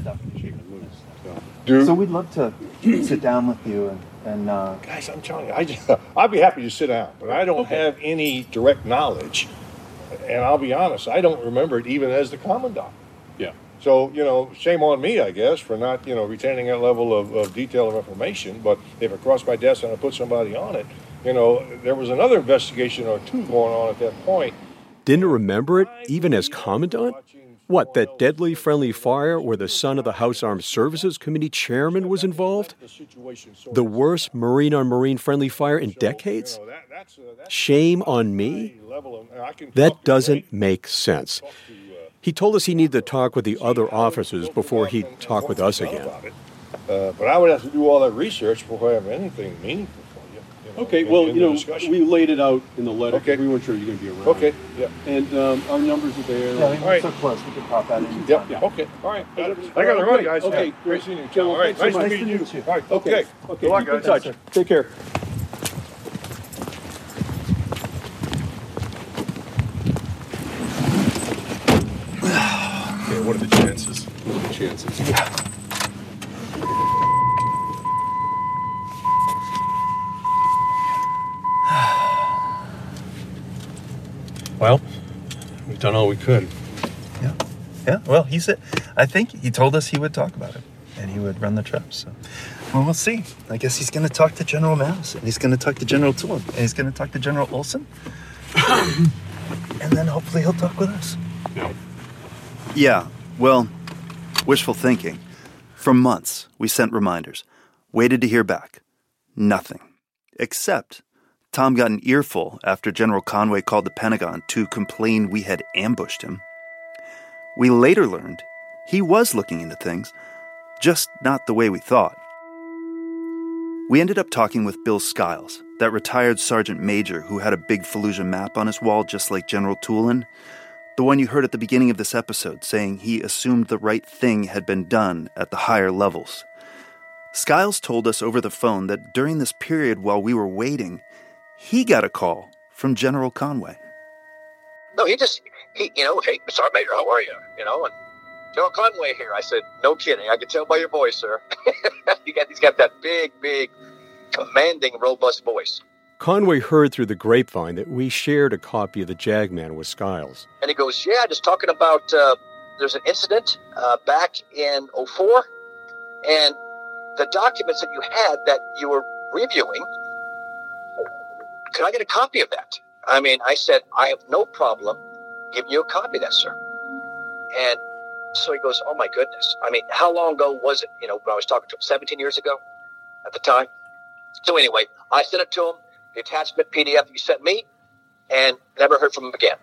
Speaker 3: it.
Speaker 8: So we'd love to sit down with you and
Speaker 19: guys, I'm telling you, I'd be happy to sit down, but I don't have any direct knowledge, and I'll be honest, I don't remember it even as the commandant.
Speaker 11: Yeah.
Speaker 19: So, shame on me, I guess, for not, retaining that level of detail of information, but if it crossed my desk and I put somebody on it, there was another investigation or two going on at that point.
Speaker 2: Didn't remember it, even as commandant? What, that deadly friendly fire where the son of the House Armed Services Committee chairman was involved? The worst Marine-on-Marine friendly fire in decades? Shame on me? That doesn't make sense. He told us he needed to talk with the other officers before he'd talk with us again.
Speaker 19: But I would have to do all that research before I have anything meaningful for you.
Speaker 11: Okay, well, we laid it out in the letter. Okay. We weren't sure you were going to be around.
Speaker 19: Okay, yeah.
Speaker 11: And our numbers are there.
Speaker 8: Yeah, we're so close. We could pop that in.
Speaker 19: Yep, yeah. Okay, all right. I got to run, guys.
Speaker 11: Okay,
Speaker 19: great seeing you. All right, nice to meet you. All right, okay.
Speaker 11: Okay,
Speaker 19: Good luck,
Speaker 11: keep in
Speaker 19: guys.
Speaker 11: touch. Take care.
Speaker 12: What are the chances? What are the chances?
Speaker 2: Well, We've done all we could.
Speaker 3: Yeah, well, I think he told us he would talk about it, and he would run the trip, so. Well, we'll see. I guess he's going to talk to General Mattis, and he's going to talk to General Tulin, and he's going to talk to General Olson. And then hopefully he'll talk with us. Yeah, well, wishful thinking. For months, we sent reminders, waited to hear back. Nothing. Except Tom got an earful after General Conway called the Pentagon to complain we had ambushed him. We later learned he was looking into things, just not the way we thought. We ended up talking with Bill Skiles, that retired sergeant major who had a big Fallujah map on his wall just like General Tulin, the one you heard at the beginning of this episode saying he assumed the right thing had been done at the higher levels. Skiles told us over the phone that during this period while we were waiting, he got a call from General Conway.
Speaker 20: No, he, hey, Sergeant Major, how are you? And General Conway here. I said, no kidding. I could tell by your voice, sir. He's got that big, commanding, robust voice.
Speaker 2: Conway heard through the grapevine that we shared a copy of the Jagman with Skiles.
Speaker 20: And he goes, yeah, just talking about, there's an incident back in 2004, and the documents that you had that you were reviewing, could I get a copy of that? I said, I have no problem giving you a copy of that, sir. And so he goes, oh my goodness. How long ago was it? When I was talking to him, 17 years ago at the time. So anyway, I sent it to him, the attachment PDF you sent me, and never heard from him again.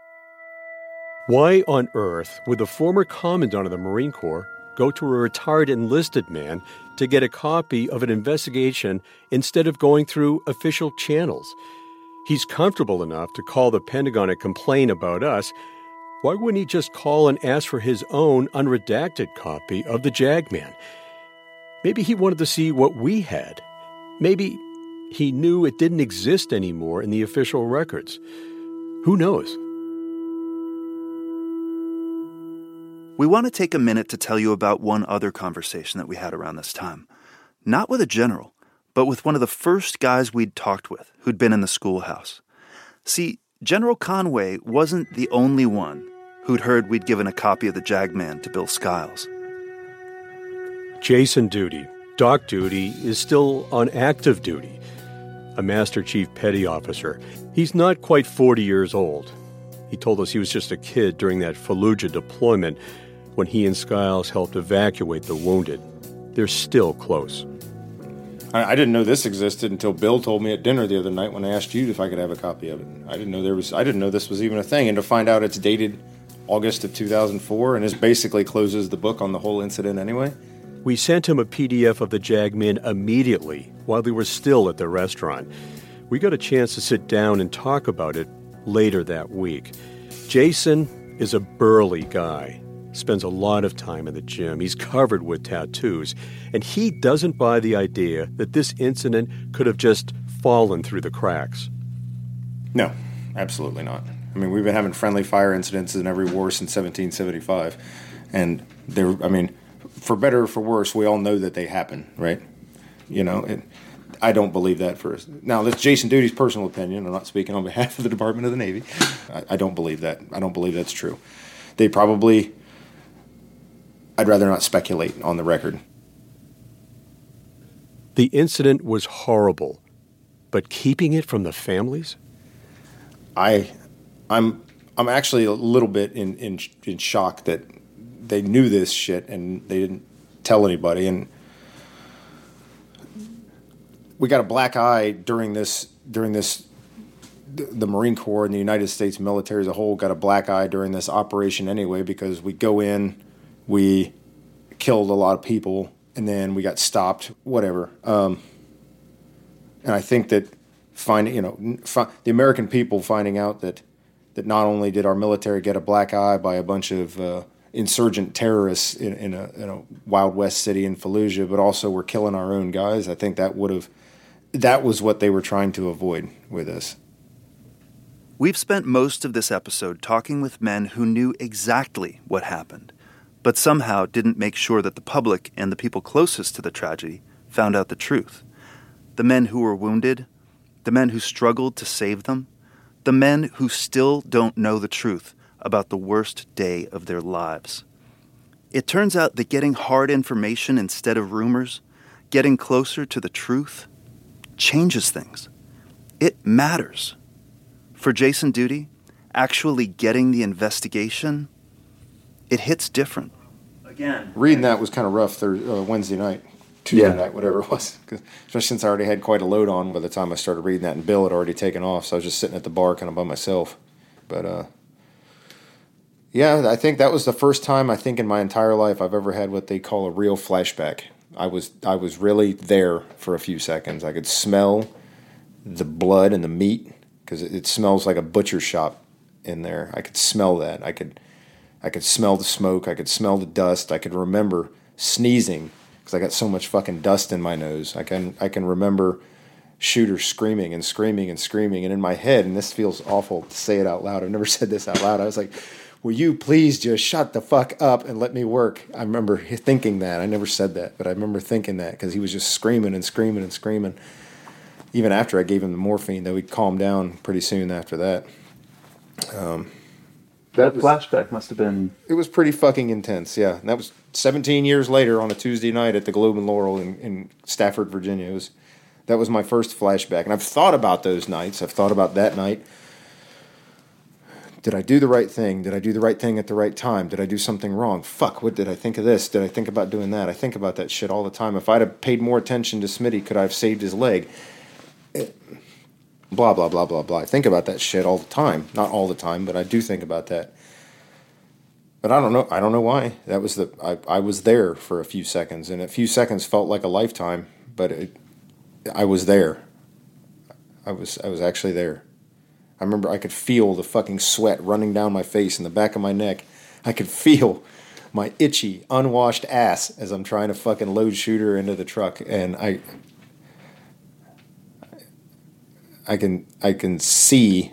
Speaker 2: Why on earth would the former commandant of the Marine Corps go to a retired enlisted man to get a copy of an investigation instead of going through official channels? He's comfortable enough to call the Pentagon and complain about us. Why wouldn't he just call and ask for his own unredacted copy of the Jagman? Maybe he wanted to see what we had. Maybe he knew it didn't exist anymore in the official records. Who knows?
Speaker 3: We want to take a minute to tell you about one other conversation that we had around this time. Not with a general, but with one of the first guys we'd talked with who'd been in the schoolhouse. See, General Conway wasn't the only one who'd heard we'd given a copy of the Jagman to Bill Skiles.
Speaker 2: Jason Duty, Doc Duty, is still on active duty, a Master Chief Petty Officer. He's not quite 40 years old. He told us he was just a kid during that Fallujah deployment when he and Skiles helped evacuate the wounded. They're still close.
Speaker 19: I didn't know this existed until Bill told me at dinner the other night when I asked you if I could have a copy of it. I didn't know this was even a thing, and to find out it's dated August of 2004 and this basically closes the book on the whole incident anyway.
Speaker 2: We sent him a PDF of the Jagman immediately while they were still at the restaurant. We got a chance to sit down and talk about it later that week. Jason is a burly guy, spends a lot of time in the gym. He's covered with tattoos, and he doesn't buy the idea that this incident could have just fallen through the cracks.
Speaker 19: No, absolutely not. We've been having friendly fire incidents in every war since 1775, and for better or for worse, we all know that they happen, right? I don't believe that for us. Now, that's Jason Duty's personal opinion. I'm not speaking on behalf of the Department of the Navy. I don't believe that. I don't believe that's true. I'd rather not speculate on the record.
Speaker 2: The incident was horrible, but keeping it from the families?
Speaker 19: I'm actually a little bit in shock that they knew this shit and they didn't tell anybody. And we got a black eye during this. The Marine Corps and the United States military as a whole got a black eye during this operation anyway, because we go in, we killed a lot of people, and then we got stopped, whatever. And I think that the American people finding out that not only did our military get a black eye by a bunch of insurgent terrorists in a Wild West city in Fallujah, but also we're killing our own guys, I think that was what they were trying to avoid with us.
Speaker 3: We've spent most of this episode talking with men who knew exactly what happened, but somehow didn't make sure that the public and the people closest to the tragedy found out the truth. The men who were wounded, the men who struggled to save them, the men who still don't know the truth about the worst day of their lives. It turns out that getting hard information instead of rumors, getting closer to the truth, changes things. It matters. For Jason Duty, actually getting the investigation, it hits different.
Speaker 21: Again, reading that was kind of rough Wednesday night, Tuesday night, whatever it was. Especially since I already had quite a load on by the time I started reading that, and Bill had already taken off, so I was just sitting at the bar kind of by myself. But, yeah, I think that was the first time I think in my entire life I've ever had what they call a real flashback. I was really there for a few seconds. I could smell the blood and the meat because it smells like a butcher shop in there. I could smell that. I could smell the smoke. I could smell the dust. I could remember sneezing because I got so much fucking dust in my nose. I can remember Shooter screaming and screaming and screaming, and in my head, and this feels awful to say it out loud. I've never said this out loud. I was like, will you please just shut the fuck up and let me work? I remember thinking that. I never said that, but I remember thinking that because he was just screaming and screaming and screaming. Even after I gave him the morphine, though, he calmed down pretty soon after that.
Speaker 3: That flashback must have been...
Speaker 21: It was pretty fucking intense, yeah. And that was 17 years later on a Tuesday night at the Globe and Laurel in Stafford, Virginia. That was my first flashback. And I've thought about those nights. I've thought about that night. Did I do the right thing? Did I do the right thing at the right time? Did I do something wrong? Fuck, what did I think of this? Did I think about doing that? I think about that shit all the time. If I'd have paid more attention to Smitty, could I have saved his leg? Blah, blah, blah, blah, blah. I think about that shit all the time. Not all the time, but I do think about that. But I don't know. I don't know why. That was I was there for a few seconds, and a few seconds felt like a lifetime, but I was there. I was actually there. I remember I could feel the fucking sweat running down my face and the back of my neck. I could feel my itchy, unwashed ass as I'm trying to fucking load Shooter into the truck. And I can see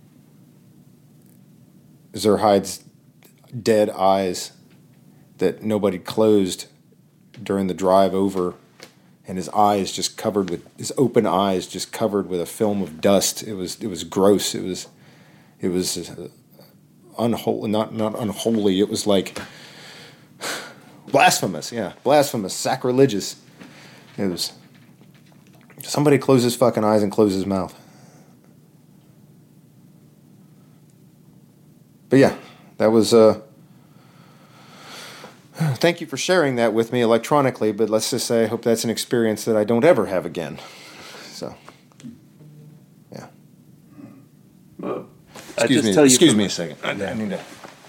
Speaker 21: Zurheid's dead eyes that nobody closed during the drive over, and his eyes just covered with his open eyes just covered with a film of dust. It was gross. It was unholy, not unholy. It was like blasphemous. Yeah, blasphemous, sacrilegious. It was. Somebody close his fucking eyes and close his mouth. But yeah, that was. Thank you for sharing that with me electronically, but let's just say I hope that's an experience that I don't ever have again. So, yeah. Excuse me a second. I need to.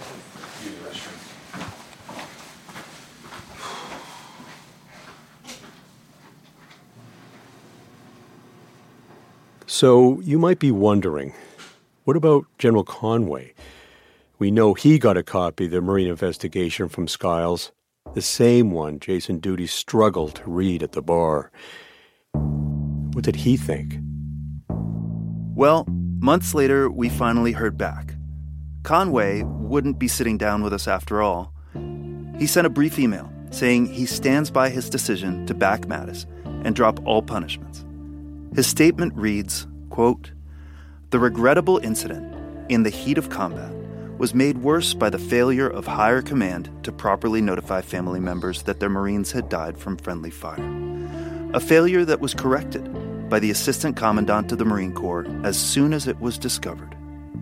Speaker 2: So you might be wondering, what about General Conway? We know he got a copy of the Marine investigation from Skiles, the same one Jason Duty struggled to read at the bar. What did he think?
Speaker 3: Well, months later, we finally heard back. Conway wouldn't be sitting down with us after all. He sent a brief email saying he stands by his decision to back Mattis and drop all punishments. His statement reads, quote, "The regrettable incident in the heat of combat was made worse by the failure of higher command to properly notify family members that their Marines had died from friendly fire. A failure that was corrected by the Assistant Commandant of the Marine Corps as soon as it was discovered."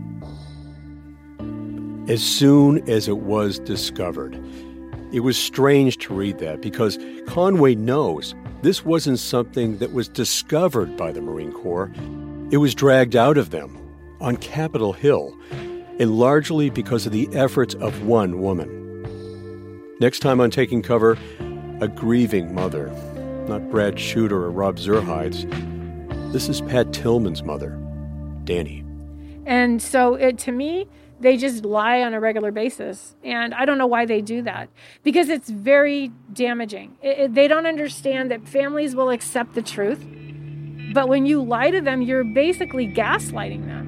Speaker 2: As soon as it was discovered. It was strange to read that because Conway knows this wasn't something that was discovered by the Marine Corps. It was dragged out of them on Capitol Hill, and largely because of the efforts of one woman. Next time on Taking Cover, a grieving mother. Not Brad Shooter or Rob Zurheid's. This is Pat Tillman's mother, Danny.
Speaker 22: And so to me, they just lie on a regular basis. And I don't know why they do that. Because it's very damaging. They don't understand that families will accept the truth. But when you lie to them, you're basically gaslighting them.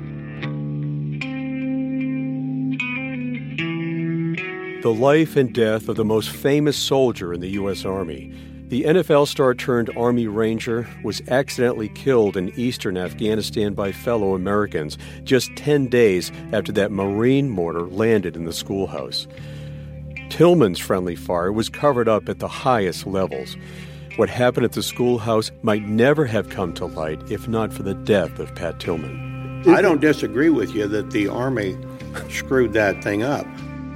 Speaker 2: The life and death of the most famous soldier in the U.S. Army, The NFL star turned Army Ranger was accidentally killed in eastern Afghanistan by fellow Americans just 10 days after that Marine mortar landed in the schoolhouse. Tillman's friendly fire was covered up at the highest levels. What happened at the schoolhouse might never have come to light if not for the death of Pat Tillman.
Speaker 4: I don't disagree with you that the Army screwed that thing up.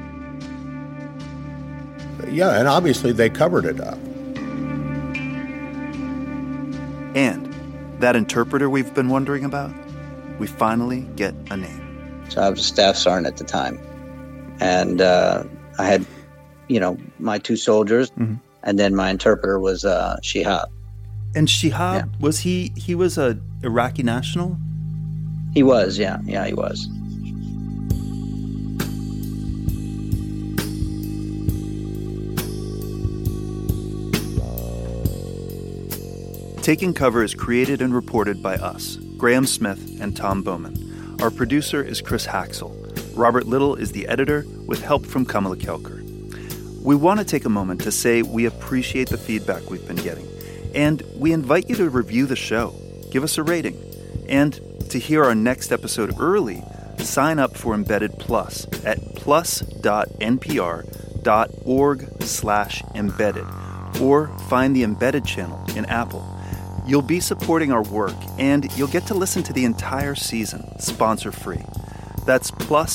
Speaker 4: Yeah, and obviously they covered it up.
Speaker 3: And that interpreter we've been wondering about, we finally get a name.
Speaker 5: So I was a staff sergeant at the time. And I had, my two soldiers, and then my interpreter was Shihab.
Speaker 3: And Shihab, was he was a Iraqi national?
Speaker 5: He was, yeah. Yeah, he was.
Speaker 3: Taking Cover is created and reported by us, Graham Smith and Tom Bowman. Our producer is Chris Haxel. Robert Little is the editor, with help from Kamala Kelker. We want to take a moment to say we appreciate the feedback we've been getting, and we invite you to review the show, give us a rating, and to hear our next episode early, sign up for Embedded Plus at plus.npr.org/embedded, or find the Embedded channel in Apple. You'll be supporting our work, and you'll get to listen to the entire season, sponsor-free. That's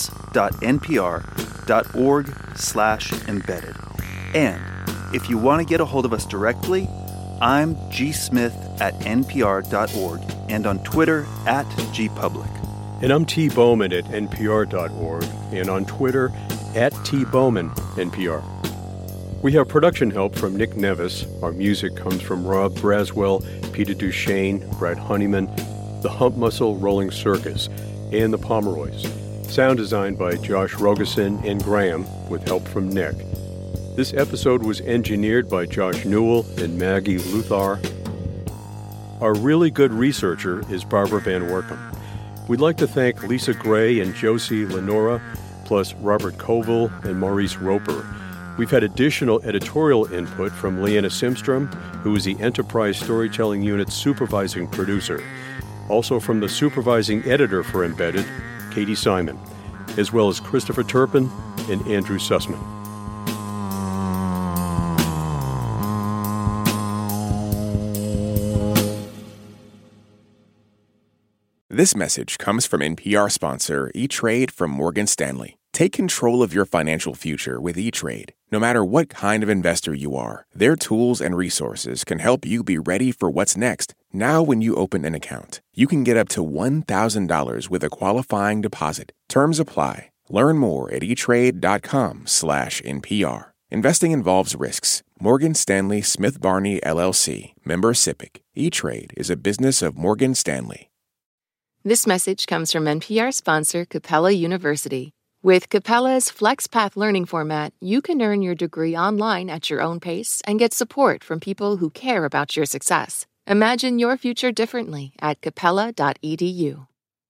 Speaker 3: plus.npr.org/embedded. And if you want to get a hold of us directly, I'm gsmith@npr.org and on Twitter @gpublic.
Speaker 2: And I'm T. Bowman at npr.org and on Twitter @TBowmanNPR. We have production help from Nick Nevis. Our music comes from Rob Braswell, Peter Duchesne, Brad Honeyman, the Hump Muscle Rolling Circus, and the Pomeroys. Sound designed by Josh Rogerson and Graham, with help from Nick. This episode was engineered by Josh Newell and Maggie Luthar. Our really good researcher is Barbara Van Workum. We'd like to thank Lisa Gray and Josie Lenora, plus Robert Colville and Maurice Roper. We've had additional editorial input from Leanna Simstrom, who is the Enterprise Storytelling Unit's supervising producer. Also from the supervising editor for Embedded, Katie Simon, as well as Christopher Turpin and Andrew Sussman.
Speaker 1: This message comes from NPR sponsor E-Trade from Morgan Stanley. Take control of your financial future with E-Trade. No matter what kind of investor you are, their tools and resources can help you be ready for what's next. Now when you open an account, you can get up to $1,000 with a qualifying deposit. Terms apply. Learn more at etrade.com/NPR. Investing involves risks. Morgan Stanley Smith Barney, LLC. Member SIPC. E-Trade is a business of Morgan Stanley.
Speaker 17: This message comes from NPR sponsor Capella University. With Capella's FlexPath learning format, you can earn your degree online at your own pace and get support from people who care about your success. Imagine your future differently at capella.edu.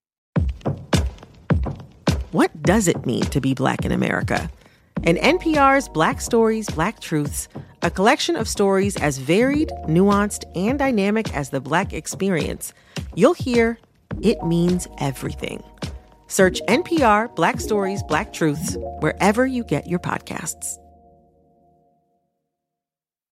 Speaker 23: What does it mean to be Black in America? In NPR's Black Stories, Black Truths, a collection of stories as varied, nuanced, and dynamic as the Black experience, you'll hear it means everything. Search NPR Black Stories, Black Truths wherever you get your podcasts.